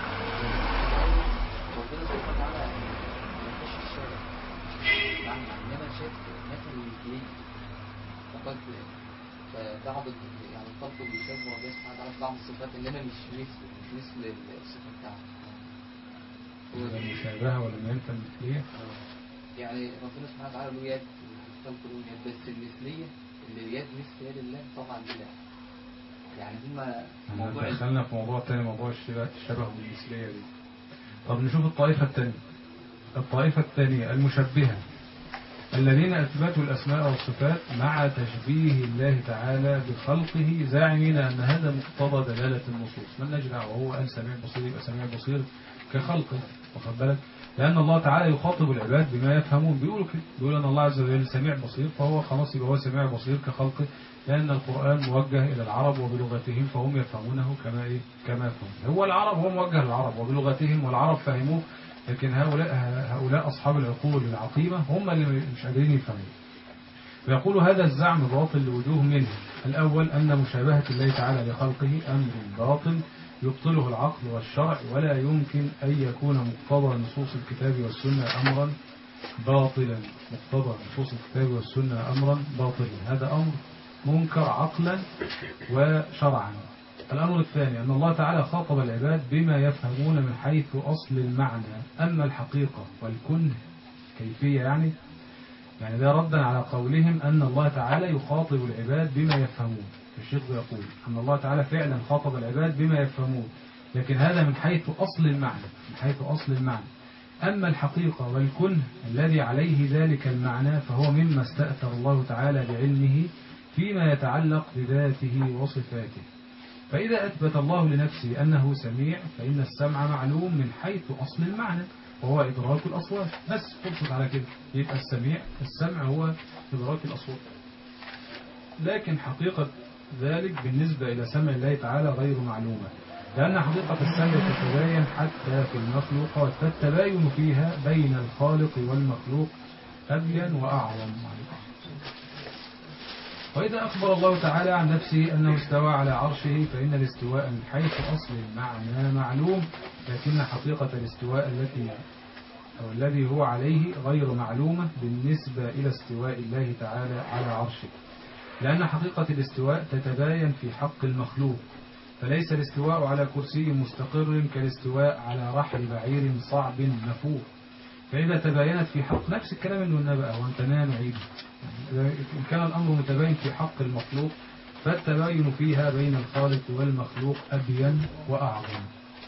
بعض يعني الخلق بيشبه ربنا سبحانه وتعالى في بعض الصفات انما مش مثله مش مثل الصفه بتاعته.
المشابهة ولا ما ينفع المثلية؟
يعني ربنا سبحانه وتعالى له يد والخلق له يد، بس المثلية اللي اليد مثل يد الله طبعا لا. يعني هما موضوع
دخلنا في موضوع تاني، موضوع الشبه والمثلية دي. طب نشوف الطائفة الثانية. الطائفة الثانية المشبهة الذين أثبتوا الأسماء والصفات مع تشبيه الله تعالى بخلقه زاعمين أن هذا مقتضى دلالة النصوص. من نجرع وهو قال سميع بصير يبقى سميع بصير كخلقه، واخد بالك؟ لأن الله تعالى يخاطب العباد بما يفهمون. بيقولوا كده، بيقول أن الله عز وجل سميع بصير فهو خلاص يبقى هو سميع بصير كخلقه، لأن القرآن موجه إلى العرب وبلغتهم فهم يفهمونه كما إيه كما يفهم. هو العرب هو موجه للعرب وبلغتهم والعرب فهموه، لكن هؤلاء هؤلاء أصحاب العقول العقيمة هم اللي مش قادرين يفهموا. ويقول هذا الزعم باطل لوجوه منه. الأول أن مشابهة الله تعالى لخلقه أمر باطل يبطله العقل والشرع، ولا يمكن أن يكون مقتضى نصوص الكتاب والسنة أمرا باطلا. مقتضى نصوص الكتاب والسنة أمرا باطلا، هذا أمر منكر عقلا وشرعا. الأمر الثاني أن الله تعالى خاطب العباد بما يفهمون من حيث أصل المعنى، أما الحقيقة والكنه كيفية يعني يعني ده ردا على قولهم أن الله تعالى يخاطب العباد بما يفهمون. الشيخ يقول أن الله تعالى فعلا خاطب العباد بما يفهمون، لكن هذا من حيث أصل المعنى من حيث أصل المعنى أما الحقيقة والكنه الذي عليه ذلك المعنى فهو مما استأثر الله تعالى بعلمه فيما يتعلق بذاته وصفاته. فإذا أثبت الله لنفسه أنه سميع فإن السمع معلوم من حيث أصل المعنى وهو إدراك الأصوات، بس خلصت على كده. يبقى السميع السمع هو إدراك الأصوات، لكن حقيقة ذلك بالنسبة إلى سمع الله تعالى غير معلومة، لأن حقيقة السمع تتباين حتى في المخلوقات، فالتباين فيها بين الخالق والمخلوق أبين وأعظم. وإذا أخبر الله تعالى عن نفسه أنه استوى على عرشه فإن الاستواء من حيث أصل المعنى معلوم، لكن حقيقة الاستواء التي أو الذي هو عليه غير معلومة بالنسبة إلى استواء الله تعالى على عرشه، لأن حقيقة الاستواء تتباين في حق المخلوق، فليس الاستواء على كرسي مستقر كالاستواء على رحل بعير صعب نفوق. فإذا تباينت في حق نفس الكلام اللي قلنا بقى وانت نام عيد، إن كان الأمر متباين في حق المخلوق فالتباين فيها بين الخالق والمخلوق أبين وأعظم.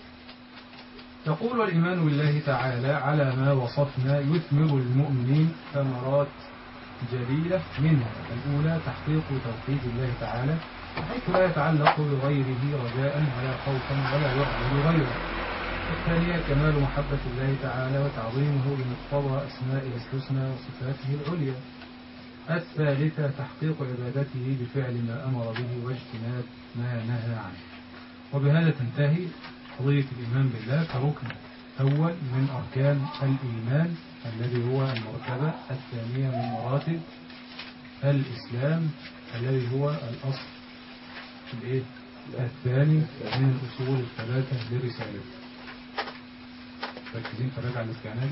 يقول الإيمان بالله تعالى على ما وصفنا يثمر المؤمنين ثمرات جليلة، منها الأولى تحقيق توحيد الله تعالى حيث لا يتعلق بغيره رجاء ولا خوفا ولا يعبد غيره. الثانية كمال محبة الله تعالى وتعظيمه بمقتضى أسمائه الحسنى وصفاته العليا. الثالثة تحقيق عبادته بفعل ما أمر به واجتناب ما نهى عنه. وبهذا تنتهي قضية الإيمان بالله كركن أول من أركان الإيمان الذي هو المرتبة الثانية من مراتب الإسلام الذي هو الأصل الإيه؟ الثاني من الأصول الثلاثة لرسالته. ركزين في الرجعة الاستعنابي.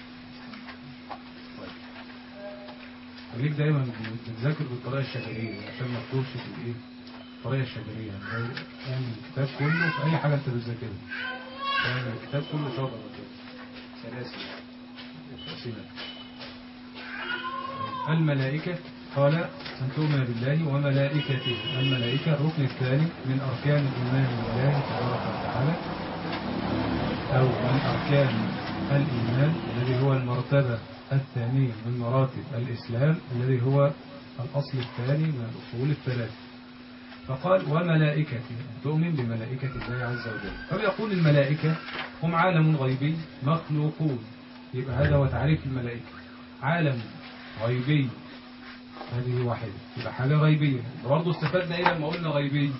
خليك دايما بتذاكر بالطريقة الشجرية عشان ما تدورش في الايه الطريقة الشجرية. يعني الكتاب كله في أي حاجة أنت بتذاكرها، يعني الكتاب كله شاطر كده سلاسل تقسيمات. الملائكة قال أن تؤمن بالله وملائكته. الملائكة الركن الثاني من أركان الإيمان بالله تبارك وتعالى أو من أركان الإيمان الذي هو المرتبة الثانية من مراتب الإسلام الذي هو الأصل الثاني من الأصول الثلاثة. فقال وملائكته، تؤمن بملائكة الله عز وجل. فبيقول الملائكة هم عالم غيبي مخلوقون، يبقى هذا هو تعريف الملائكة، عالم غيبي، هذه واحدة يبقى حاجة غيبية. برضه استفدنا إيه لما قلنا غيبي؟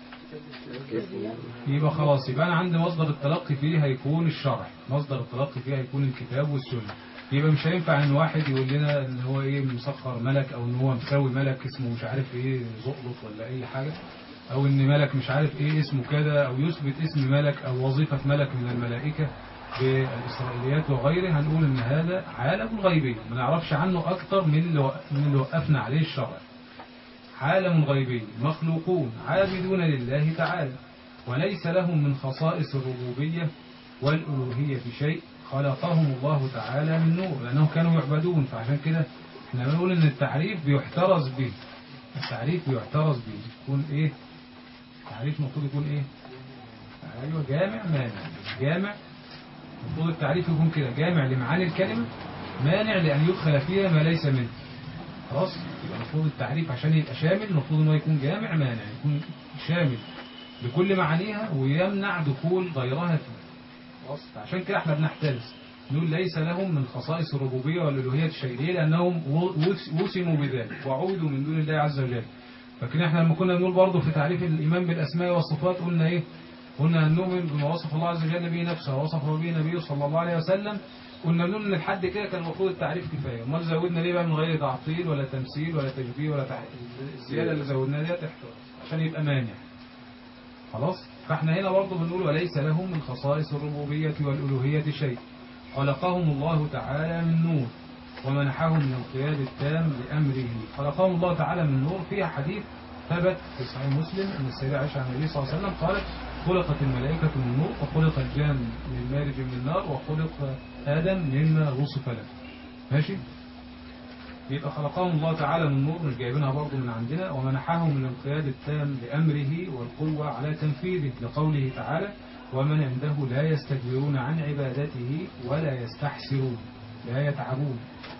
يبقى خلاص يبقى أنا عندي مصدر التلقي فيه هيكون الشرع، مصدر التلقي فيه هيكون الكتاب والسنة. يبقى مش هينفع ان واحد يقول لنا ان هو ايه مسخر ملك او ان هو مساوي ملك اسمه مش عارف ايه زقلط ولا اي حاجة، او ان ملك مش عارف ايه اسمه كذا، او يثبت اسم ملك او وظيفة ملك من الملائكة بالإسرائيليات وغيره. هنقول ان هذا عالم غيبي ما نعرفش عنه اكتر من اللي وقفنا عليه الشرع. عالم غيبي مخلوقون عابدون لله تعالى، وليس لهم من خصائص الربوبية والألوهية شيء خلقهم الله تعالى من نور، لأنهم كانوا يعبدون. فعشان كده احنا بنقول ان التعريف بيحترز به، التعريف بيحترز به يكون ايه؟ التعريف المفروض يكون ايه؟ ايوه جامع مانع. جامع المفروض التعريف يكون كده، جامع لمعاني الكلمة، مانع لأن يدخل فيها ما ليس منه. خلاص؟ يبقى المفروض التعريف عشان يبقى شامل المفروض انه يكون جامع مانع، يكون شامل بكل معانيها ويمنع دخول غيرها فيه. خلاص؟ فعشان كده احنا بنحترز نقول ليس لهم من خصائص الربوبية والألوهية شيء، ليه؟ لأنهم وسموا بذلك وعودوا من دون الله عز وجل. فكن احنا لما كنا بنقول برضه في تعريف الإيمان بالأسماء والصفات قلنا ايه؟ قلنا أن نؤمن بما وصف الله عز وجل به نفسه ووصف به نبيه صلى الله عليه وسلم. قلنا بنقول ان الحد كده كان المفروض التعريف كفايه، امال زودنا ليه بقى من غير تعطيل ولا تمثيل ولا تشبيه ولا تحقيق؟ الزياده اللي زودناها دي تحتاج عشان يبقى مانع. خلاص؟ فاحنا هنا برضه بنقول وليس لهم من خصائص الربوبيه والالوهيه شيء خلقهم الله تعالى من نور ومنحهم من القياد التام لامره. خلقهم الله تعالى من نور فيها حديث ثبت في صحيح مسلم ان السيده عائشه عن النبي صلى الله عليه وسلم قالت خلقت الملائكة من نور وخلق الجان من مارج من النار وخلق آدم مما وصف له. ماشي؟ يبقى خلقهم الله تعالى من نور، مش جايبينها برضه من عندنا، ومنحهم من القياد التام لأمره والقوة على تنفيذه، لقوله تعالى ومن عنده لا يستكبرون عن عبادته ولا يستحسرون، لا يتعبون،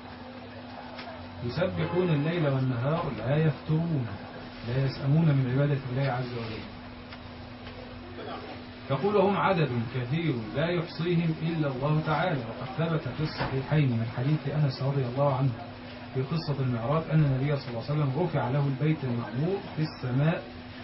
يسبحون الليل والنهار لا يفترون، لا يسأمون من عبادة الله عز وجل. يقول هم عدد كثير لا يحصيهم إلا الله تعالى. وقد ثبت في الصحيحين من حديث أنس رضي الله عنه في قصة المعراج أن النبي صلى الله عليه وسلم رفع له البيت المعمور في السماء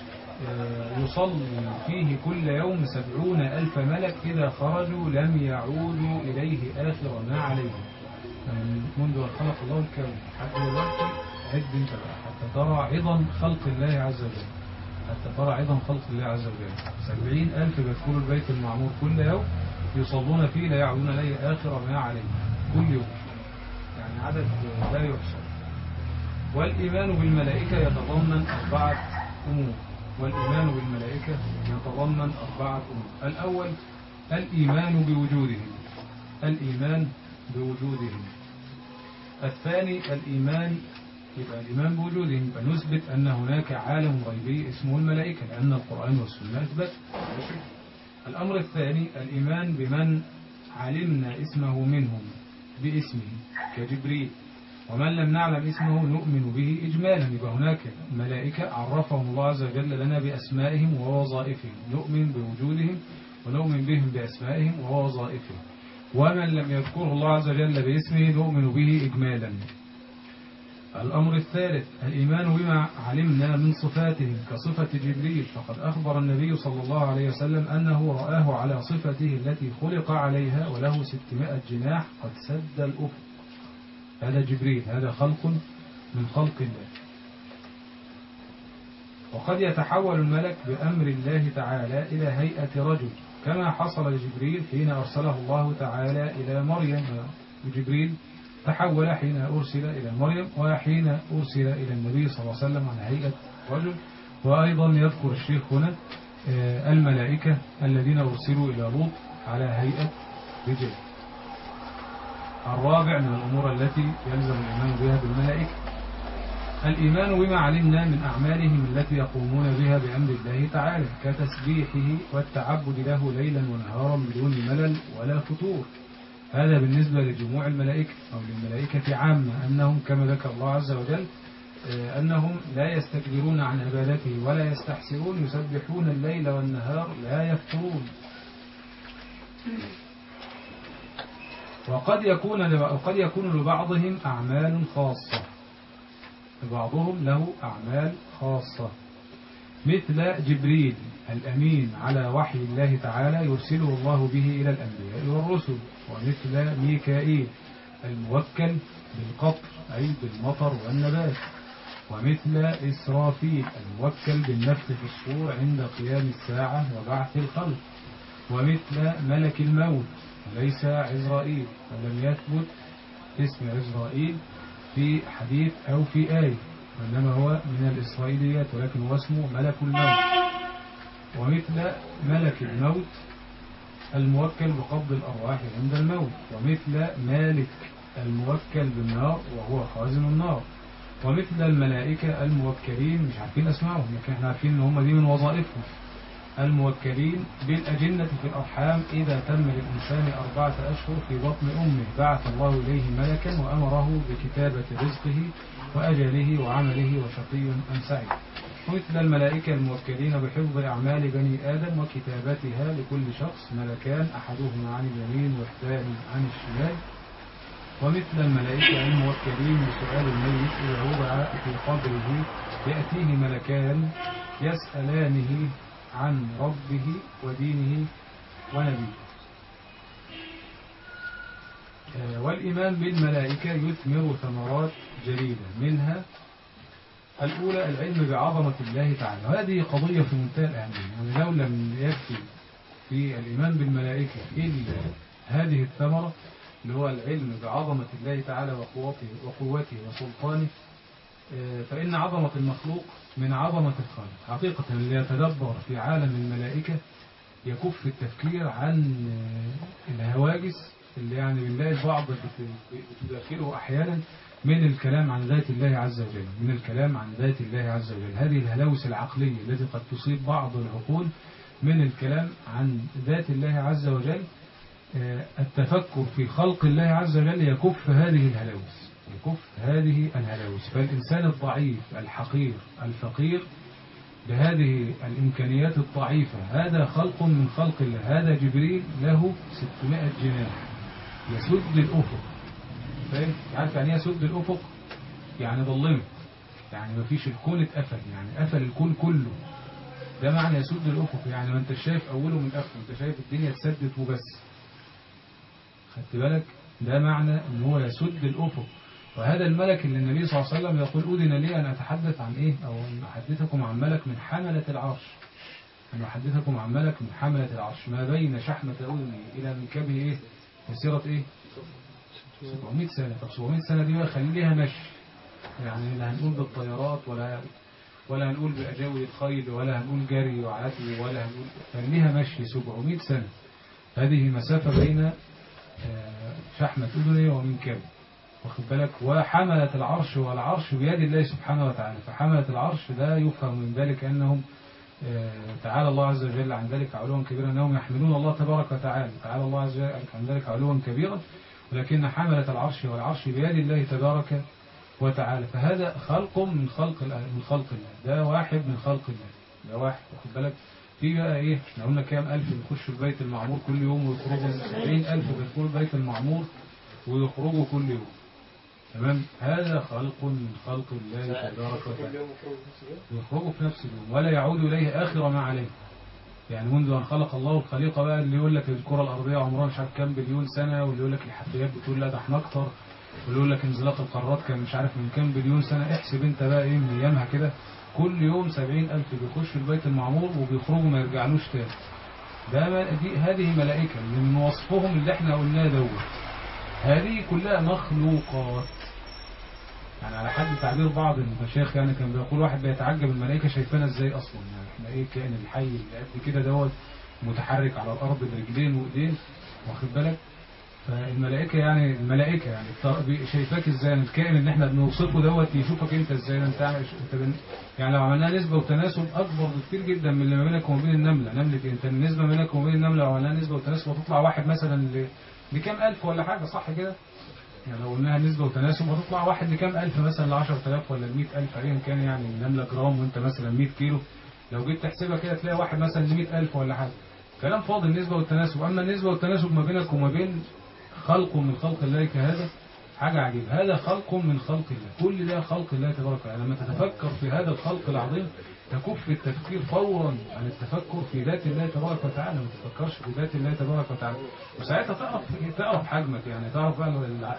يصلي فيه كل يوم سبعون ألف ملك إذا خرجوا لم يعودوا إليه آخر ما عليه. منذ أن خلق الله الكون حتى دلوقتي عد انت بقى حتى ترى عظم خلق الله عز وجل، حتى ترى عظم خلق الله عز وجل. سبعين ألف بيدخلوا البيت المعمور كل يوم يصلون فيه لا يعودون إليه آخر ما عليه كل يوم، يعني عدد لا يحصى. والإيمان بالملائكة يتضمن أربعة أمور. والإيمان بالملائكة يتضمن أربعة أمور. الأول الإيمان بوجودهم، الإيمان بوجودهم. الثاني الإيمان يبقى الإيمان بوجودهم، فنثبت أن هناك عالم غيبي اسمه الملائكة لأن القرآن والسنة أثبت. الأمر الثاني الإيمان بمن علمنا اسمه منهم باسمه كجبريل، ومن لم نعلم اسمه نؤمن به إجمالا. يبقى هناك ملائكة عرفهم الله عز وجل لنا بأسمائهم ووظائفهم، نؤمن بوجودهم ونؤمن بهم بأسمائهم ووظائفهم. ومن لم يذكره الله عز وجل باسمه نؤمن به إجمالا. الأمر الثالث الإيمان بما علمنا من صفاتهم كصفة جبريل، فقد أخبر النبي صلى الله عليه وسلم أنه رآه على صفته التي خلق عليها وله ستمائة جناح قد سد الأفق. هذا جبريل، هذا خلق من خلق الله. وقد يتحول الملك بأمر الله تعالى إلى هيئة رجل كما حصل لجبريل حين أرسله الله تعالى إلى مريم. جبريل تحول حين أرسل إلى مريم وحين أرسل إلى النبي صلى الله عليه وسلم على هيئة رجل. وأيضا يذكر الشيخ هنا الملائكة الذين أرسلوا إلى لوط على هيئة رجل. الرابع من الأمور التي يلزم الإيمان بها بالملائكة الإيمان بما علمنا من أعمالهم التي يقومون بها بأمر الله تعالى كتسبيحه والتعبد له ليلا ونهارا بدون ملل ولا فتور. هذا بالنسبة لجموع الملائكة أو للملائكة عامة، أنهم كما ذكر الله عز وجل أنهم لا يستكبرون عن عبادته ولا يستحسرون، يسبحون الليل والنهار لا يفترون. وقد يكون وقد يكون لبعضهم أعمال خاصة، بعضهم له أعمال خاصة مثل جبريل الأمين على وحي الله تعالى يرسله الله به إلى الأنبياء والرسل، ومثل ميكائيل الموكل بالقطر أي بالمطر والنبات، ومثل إسرافيل الموكل بالنفخ في الصور عند قيام الساعة وبعث الخلق، ومثل ملك الموت وليس عزرائيل، ولم يثبت اسم عزرائيل في حديث أو في آية، وإنما هو من الإسرائيليات، ولكن هو اسمه ملك الموت. ومثل ملك الموت الموكل بقبض الأرواح عند الموت، ومثل مالك الموكل بالنار وهو خازن النار، ومثل الملائكة الموكلين مش عارفين أسمائهم لكن احنا عارفين ان هم دي من وظائفهم، الموكلين بالأجنة في الأرحام إذا تم للإنسان أربعة أشهر في بطن أمه بعث الله إليه ملكا وأمره بكتابة رزقه وأجله وعمله وشقي أم سعيد. ومثل الملائكة الموكلين بحفظ أعمال بني آدم وكتابتها لكل شخص ملكان أحدهما عن اليمين والثاني عن الشمال. ومثل الملائكة الموكلين بسؤال الميت إذا وضع في قبره يأتيه ملكان يسألانه عن ربه ودينه ونبيه. والإيمان بالملائكة يثمر ثمرات جليلة، منها الأولى العلم بعظمة الله تعالى، وهذه قضية في منتهى الأهمية. يعني لو لم يكفي في الإيمان بالملائكة إلا هذه الثمرة اللي هو العلم بعظمة الله تعالى وقوته وقوته وسلطانه، فإن عظمة المخلوق من عظمة الخالق. حقيقة اللي يتدبر في عالم الملائكة يكف التفكير عن الهواجس اللي يعني بالله البعض بتداخله أحيانا من الكلام عن ذات الله عز وجل، من الكلام عن ذات الله عز وجل، هذه الهلاوس العقلية التي قد تصيب بعض العقول من الكلام عن ذات الله عز وجل. التفكر في خلق الله عز وجل يكف هذه الهلاوس، يكف هذه الهلاوس. فالإنسان الضعيف الحقير الفقير بهذه الإمكانيات الضعيفة هذا خلق من خلق الله. هذا جبريل له ستمائة جناح يسد الأفق. فاهم؟ عارف يعني يسد الأفق؟ يعني ظلمت، يعني ما فيش الكون اتقفل، يعني قفل الكون كله. ده معنى يسد الأفق، يعني ما انت شايف أوله من آخره، انت شايف الدنيا اتسدت وبس. خدت بالك؟ ده معنى ان هو يسد الأفق. وهذا الملك اللي النبي صلى الله عليه وسلم يقول أذن لي أن أتحدث عن إيه، أو أن أحدثكم عن ملك من حملة العرش، أن أحدثكم عن ملك من حملة العرش ما بين شحمة أذنه إلى منكبه إيه، مسيرة إيه، سبعمائة سنة. طب سبعمائة سنة دي بقى خليها مشي، يعني لا هنقول بالطيارات ولا ولا هنقول بأجاوي الخيل ولا هنقول جري وعتي ولا هنقول، خليها مشي سبعمائة سنة. هذه مسافة بين شحمة أذنه ومنكبه، واخد بالك. وحملة العرش والعرش بيد الله سبحانه وتعالى، فحملة العرش ده يفهم من ذلك أنهم تعالى الله عز وجل عن ذلك علوا كبيرا، أنهم يحملون الله تبارك وتعالى، تعالى الله عز وجل عن ذلك علوا كبيرا، ولكن حملة العرش والعرش بيد الله تبارك وتعالى. فهذا خلق من خلق من خلق الله، ده واحد من خلق الله، ده واحد، واخد بالك. في بقى ايه، احنا قلنا كام ألف بيخشوا البيت المعمور كل يوم ويخرجوا، سبعين ألف بيدخلوا البيت المعمور ويخرجوا كل يوم، تمام. هذا خلق من خلق الله تبارك وتعالى، يخرجوا في نفس اليوم ولا يعود إليه آخر ما عليه. يعني منذ أن خلق الله الخليقة بقى، اللي يقول لك الكرة الأرضية عمرها مش عارف كام بليون سنة، واللي يقول لك الحفريات بتقول لا ده احنا أكتر، واللي يقول لك انزلاق القارات كان مش عارف من كام بليون سنة. احسب انت بقى ايه من أيامها كده، كل يوم سبعين ألف بيخشوا البيت المعمور وبيخرجوا ما يرجعلوش تاني. ده دي هذه ملائكة من وصفهم اللي احنا قلناه دوت. هذه كلها مخلوقات، يعني على حد تعبير بعض المشايخ يعني كان بيقول واحد بيتعجب الملائكة شايفانا ازاي اصلا، يعني احنا ايه كائن الحي اللي قد كده دوت متحرك على الارض برجلين وايدين، واخد بالك. فالملائكة يعني الملائكة يعني شايفاك ازاي، الكائن اللي احنا بنوصفه دوت يشوفك انت ازاي. انت يعني لو عملنا نسبة وتناسب اكبر بكتير جدا من اللي ما بينك وما بين النملة. نملة انت النسبة ما بينك وما بين النملة لو عملنا نسبة وتناسب هتطلع واحد مثلا لكام ألف ولا حاجة، صح كده؟ يعني لو قلناها نسبة وتناسب هتطلع واحد لكام ألف، مثلا لعشرة آلاف ولا لمئة ألف أيا كان. يعني النملة جرام وانت مثلا مئة كيلو، لو جيت تحسبها كده تلاقي واحد مثلا لمئة ألف ولا حاجة. كلام فاضي النسبة والتناسب. أما النسبة والتناسب ما بينك وما بين خلق من خلق الله كهذا حاجة عجيبة. هذا خلق من خلق الله، كل ده خلق الله تبارك وتعالى. لما تتفكر في هذا الخلق العظيم تكف التفكير فورا عن التفكر في ذات الله تبارك وتعالى، ما تفكرش في ذات الله تبارك وتعالى، وساعتها تعرف تعرف حجمك. يعني تعرف بقى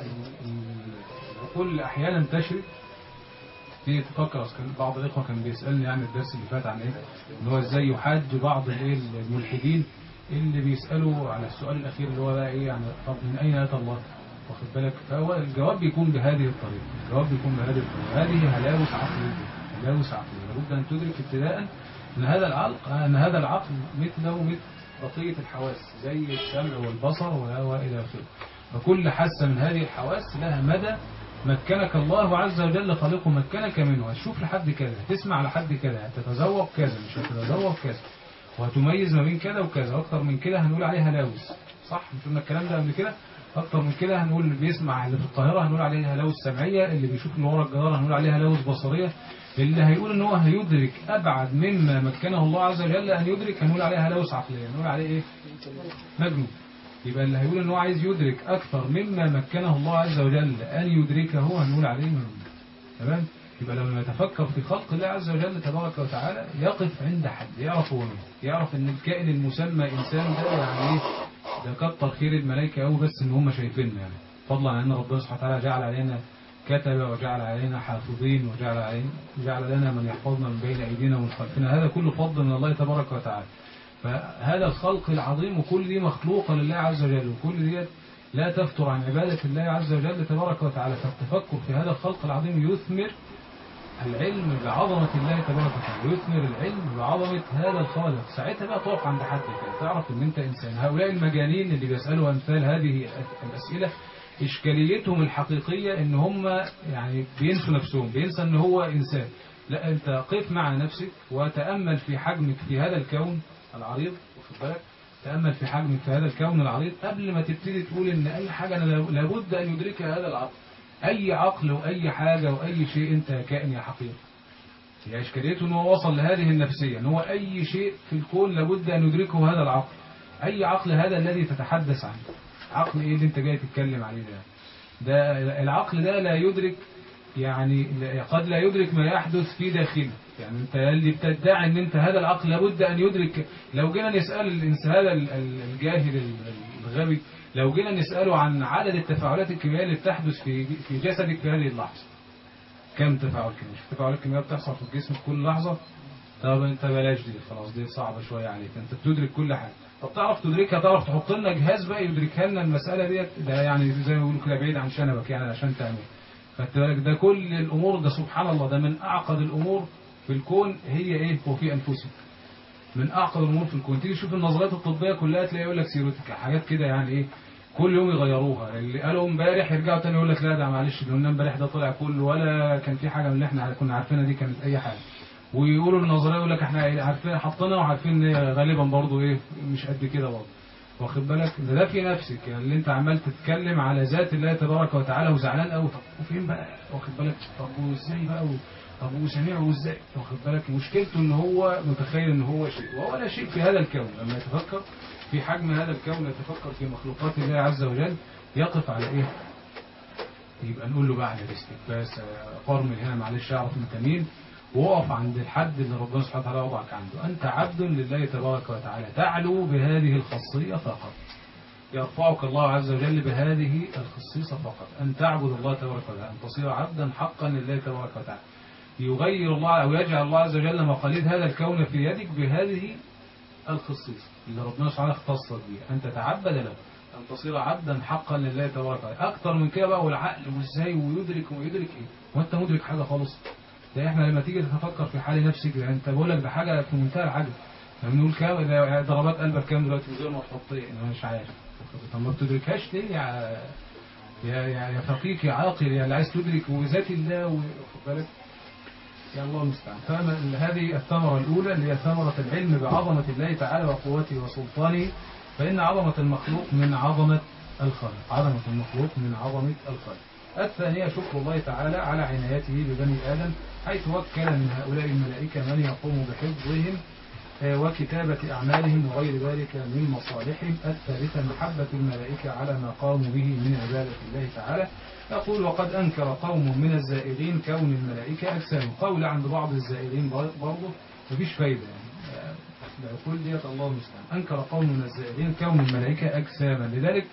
العقول أحيانا تشرك تيجي تفكر. بعض الإخوة كان بيسألني يعني الدرس اللي فات عن إيه، إن هو إزاي يحاج بعض الملحدين اللي بيسألوا على السؤال الأخير اللي هو بقى إيه، يعني طب من أين أتى الله؟ واخد بالك؟ فهو الجواب بيكون بهذه الطريقة، الجواب بيكون بهذه الطريقة. هذه هلاوس عقلية، هلاوس عقلية. لابد أن تدرك ابتداء أن هذا العقل أن هذا العقل مثله مثل بقية الحواس، زي السمع والبصر وإلى آخره. فكل حاسة من هذه الحواس لها مدى مكنك الله عز وجل خالقه مكنك منه. هتشوف لحد كذا، هتسمع لحد كذا، هتتذوق كذا، مش هتتذوق كذا، وهتميز ما بين كذا وكذا. أكتر من كده هنقول عليها هلاوس، صح؟ مش قلنا الكلام ده قبل كده؟ أكتر من كده هنقول اللي بيسمع اللي في القاهرة هنقول عليها هلاوس سمعية، اللي بيشوف اللي ورا الجدار هنقول عليها هلاوس بصرية، اللي هيقول ان هو هيدرك أبعد مما مكنه الله عز وجل أن يدرك هنقول عليها هلاوس عقلية، هنقول عليه إيه؟ مجنون. يبقى اللي هيقول ان هو عايز يدرك أكثر مما مكنه الله عز وجل أن يدركه هنقول عليه مجنون. تمام؟ يبقى لما يتفكر في خلق الله عز وجل تبارك وتعالى يقف عند حد يعرف هو منه، يعرف ان الكائن المسمى إنسان ده يعني ايه، ده كتر خير الملائكة أو بس ان هم شايفيننا، يعني فضلا عن ان ربنا سبحانه وتعالى جعل علينا كتب وجعل علينا حافظين وجعل علينا جعل لنا من يحفظنا من بين أيدينا ومن خلفنا. هذا كله فضل من الله تبارك وتعالى. فهذا الخلق العظيم وكل دي مخلوقة لله عز وجل، وكل دي لا تفتر عن عبادة الله عز وجل تبارك وتعالى. فالتفكر في هذا الخلق العظيم يثمر العلم بعظمة الله تبارك وتعالى، يثمر العلم بعظمة هذا الخالق. ساعتها بقى تقف عند حد كده تعرف ان انت انسان. هؤلاء المجانين اللي بيسألوا امثال هذه الأسئلة إشكاليتهم الحقيقية ان هم يعني بينسوا نفسهم، بينسى ان هو انسان. لا، انت قف مع نفسك وتأمل في حجمك في هذا الكون العريض، واخد بالك؟ تأمل في حجمك في هذا الكون العريض قبل ما تبتدي تقول ان اي حاجة أنا لابد ان يدركها هذا العقل. اي عقل واي حاجة واي شيء انت كائن يا حقير. هي اشكاليته ان هو وصل لهذه النفسية ان هو اي شيء في الكون لابد ان يدركه هذا العقل. اي عقل هذا الذي تتحدث عنه؟ عقل ايه اللي انت جاي تتكلم عليه ده؟ ده العقل ده لا يدرك، يعني قد لا يدرك ما يحدث في داخله. يعني انت اللي بتدعي ان انت هذا العقل لابد ان يدرك. لو جينا نسأل الانسان هذا الجاهل الغبي، لو جينا نسأله عن عدد التفاعلات الكيميائية اللي بتحدث في في جسدك في هذه اللحظة، كم تفاعل كيميائي؟ تفاعلات كيميائية بتحصل في الجسم في كل لحظة؟ طب انت بلاش دي، خلاص دي صعبة شوية عليك، انت بتدرك كل حاجة. طب تعرف تدركها؟ تعرف تحط لنا جهاز بقى يدركها لنا المسألة ديت؟ ده يعني زي ما بيقولوا كده بعيد عن شنبك يعني عشان تعمل. خدت بالك؟ ده كل الامور ده سبحان الله ده من اعقد الامور في الكون. هي ايه؟ وفي انفسهم من اعقد الامور في الكون. تيجي تشوف النظريات الطبيه كلها تلاقي يقول لك سيروتيك حاجات كده، يعني ايه، كل يوم يغيروها. اللي قالوا امبارح يرجعوا تاني يقول لك لا ده معلش اللي قلنا امبارح ده طلع كله ولا كان في حاجه من اللي احنا كنا عارفينها دي كانت اي حاجه. ويقولوا النظريه يقول لك احنا عارفين حطينا وعارفين ان غالبا برضه ايه مش قد كده برضه. واخد بالك؟ ده, ده في نفسك يعني اللي انت عمال تتكلم على ذات الله تبارك وتعالى وزعلان قوي. طب وفين بقى؟ واخد بالك؟ طب وازاي بقى؟ طب وسميعه ازاي؟ واخد بالك؟ مشكلته ان هو متخيل ان هو شيء وهو لا شيء في هذا الكون. لما يتفكر في حجم هذا الكون، يتفكر في مخلوقات الله عز وجل، يقف على ايه؟ يبقى نقول له بقى على رزقك بس قرن هنا معلش اعرف انت مين، وقف عند الحد اللي ربنا سبحانه وتعالى وضعك عنده. أنت عبد لله تبارك وتعالى تعلو بهذه الخاصية فقط، يرفعك الله عز وجل بهذه الخصيصة فقط، أن تعبد الله تبارك وتعالى، أن تصير عبدا حقا لله تبارك وتعالى. يغير الله أو يجعل الله عز وجل مقاليد هذا الكون في يدك بهذه الخصيصة اللي ربنا سبحانه اختصك بها، أن تتعبد له، أن تصير عبدا حقا لله تبارك وتعالى. أكثر من كده بقى والعقل وإزاي ويدرك ويدرك إيه؟ وأنت مدرك حاجة خالص؟ ده احنا لما تيجي تتفكر في حال نفسك يعني انت بقول لك ده حاجه في منتهى العجب. لما نقول كام ضربات قلبك كام دلوقتي من غير ما تحط ايه؟ انا مش عارف. طب ما بتدركهاش ليه يا يا يا, يا فقيك يا عاقل يا اللي عايز تدرك وذات الله واخد بالك؟ يا الله المستعان. فهذه الثمره الاولى اللي هي ثمره العلم بعظمه الله تعالى وقوته وسلطانه. فان عظمه المخلوق من عظمه الخالق، عظمه المخلوق من عظمه الخالق. الثانية شكر الله تعالى على عنايته ببني آدم، حيث وكل من هؤلاء الملائكة من يقوم بحفظهم وكتابة أعمالهم وغير ذلك من مصالحهم. الثالثة محبة الملائكة على ما قاموا به من عبادة الله تعالى. يقول وقد أنكر قوم من الزائرين كون الملائكة أجسام. قول عند بعض الزائرين برضه مفيش فايدة يعني يقول ديت الله المستعان. أنكر قوم من الزائرين كون الملائكة أجساما، لذلك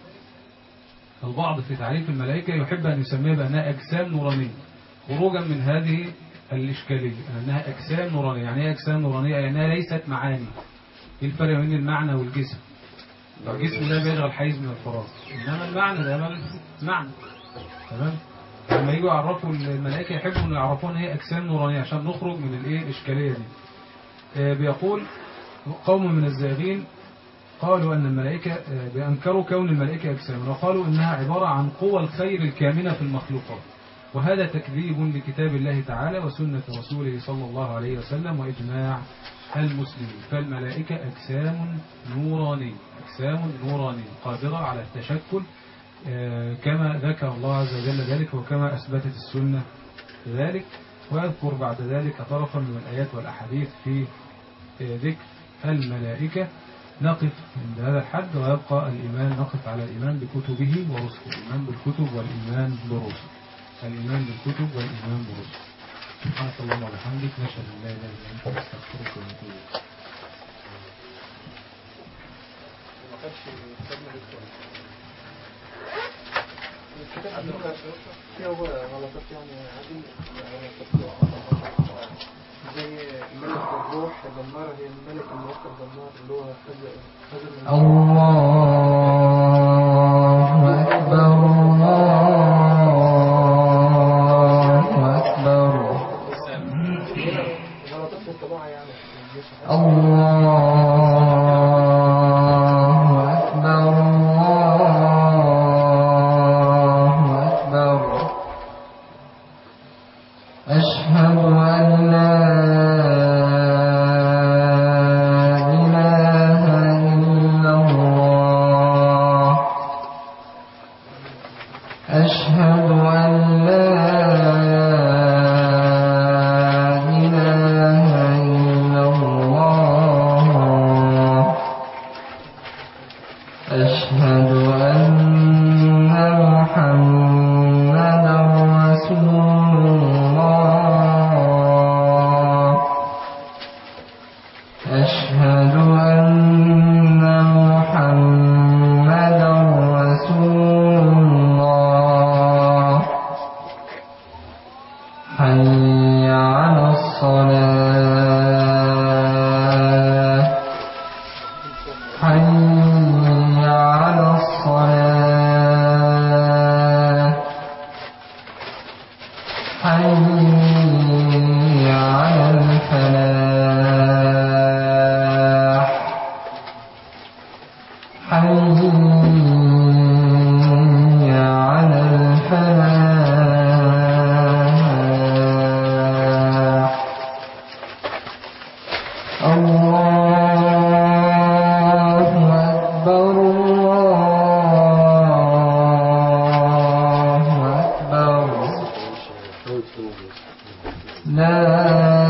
البعض في تعريف الملائكة يحب أن يسميها بأنها أجسام نورانية خروجا من هذه الإشكالية أنها أجسام نورانية. يعني ايه أجسام نورانية؟ يعني أنها ليست معاني. إيه الفرق بين المعنى والجسم؟ الجسم ده بيشغل حيز من الفراغ، إنما المعنى ده معنى. تمام. لما يجوا يعرفوا الملائكة يحبوا أن يعرفون هي أجسام نورانية عشان نخرج من الإيه الإشكالية دي. آه بيقول قوم من الزاغين قالوا أن الملائكة آه بأنكروا كون الملائكة أجسام، وقالوا إنها عبارة عن قوى الخير الكامنة في المخلوقات، وهذا تكذيب لكتاب الله تعالى وسنة رسوله صلى الله عليه وسلم وإجماع المسلمين. فالملائكة أجسام نورانية، أجسام نورانية قادرة على التشكل كما ذكر الله عز وجل ذلك وكما أثبتت السنة ذلك. ويذكر بعد ذلك طرفا من الآيات والأحاديث في ذكر الملائكة. نقف عند هذا الحد ويبقى الإيمان، نقف على الإيمان بكتبه ورسله، الإيمان بالكتب والإيمان برسله، الإيمان بالكتب والإيمان برسله. سبحانك اللهم وبحمدك نشهد أن لا إله إلا أنت نستغفرك ونتوب إليك.
الكتاب اللغة فيه غلطات يعني عادي، زي ملك الروح دمار، هي الملك الموكل دمار اللي هو خزر
الله أكبر الله أكبر.
غلطات في الطباعة يعني.
الله أكبر الله أكبر. أشهد أن لا إله إلا الله. أشهد أن لا إله إلا الله. أشهد أن محمدا رسول الله. أشهد أن محمدا رسول الله. حي على الصلاة حي على الصلاة حي على الفلاح حي على الفلاح. الله أكبر الله أكبر. لا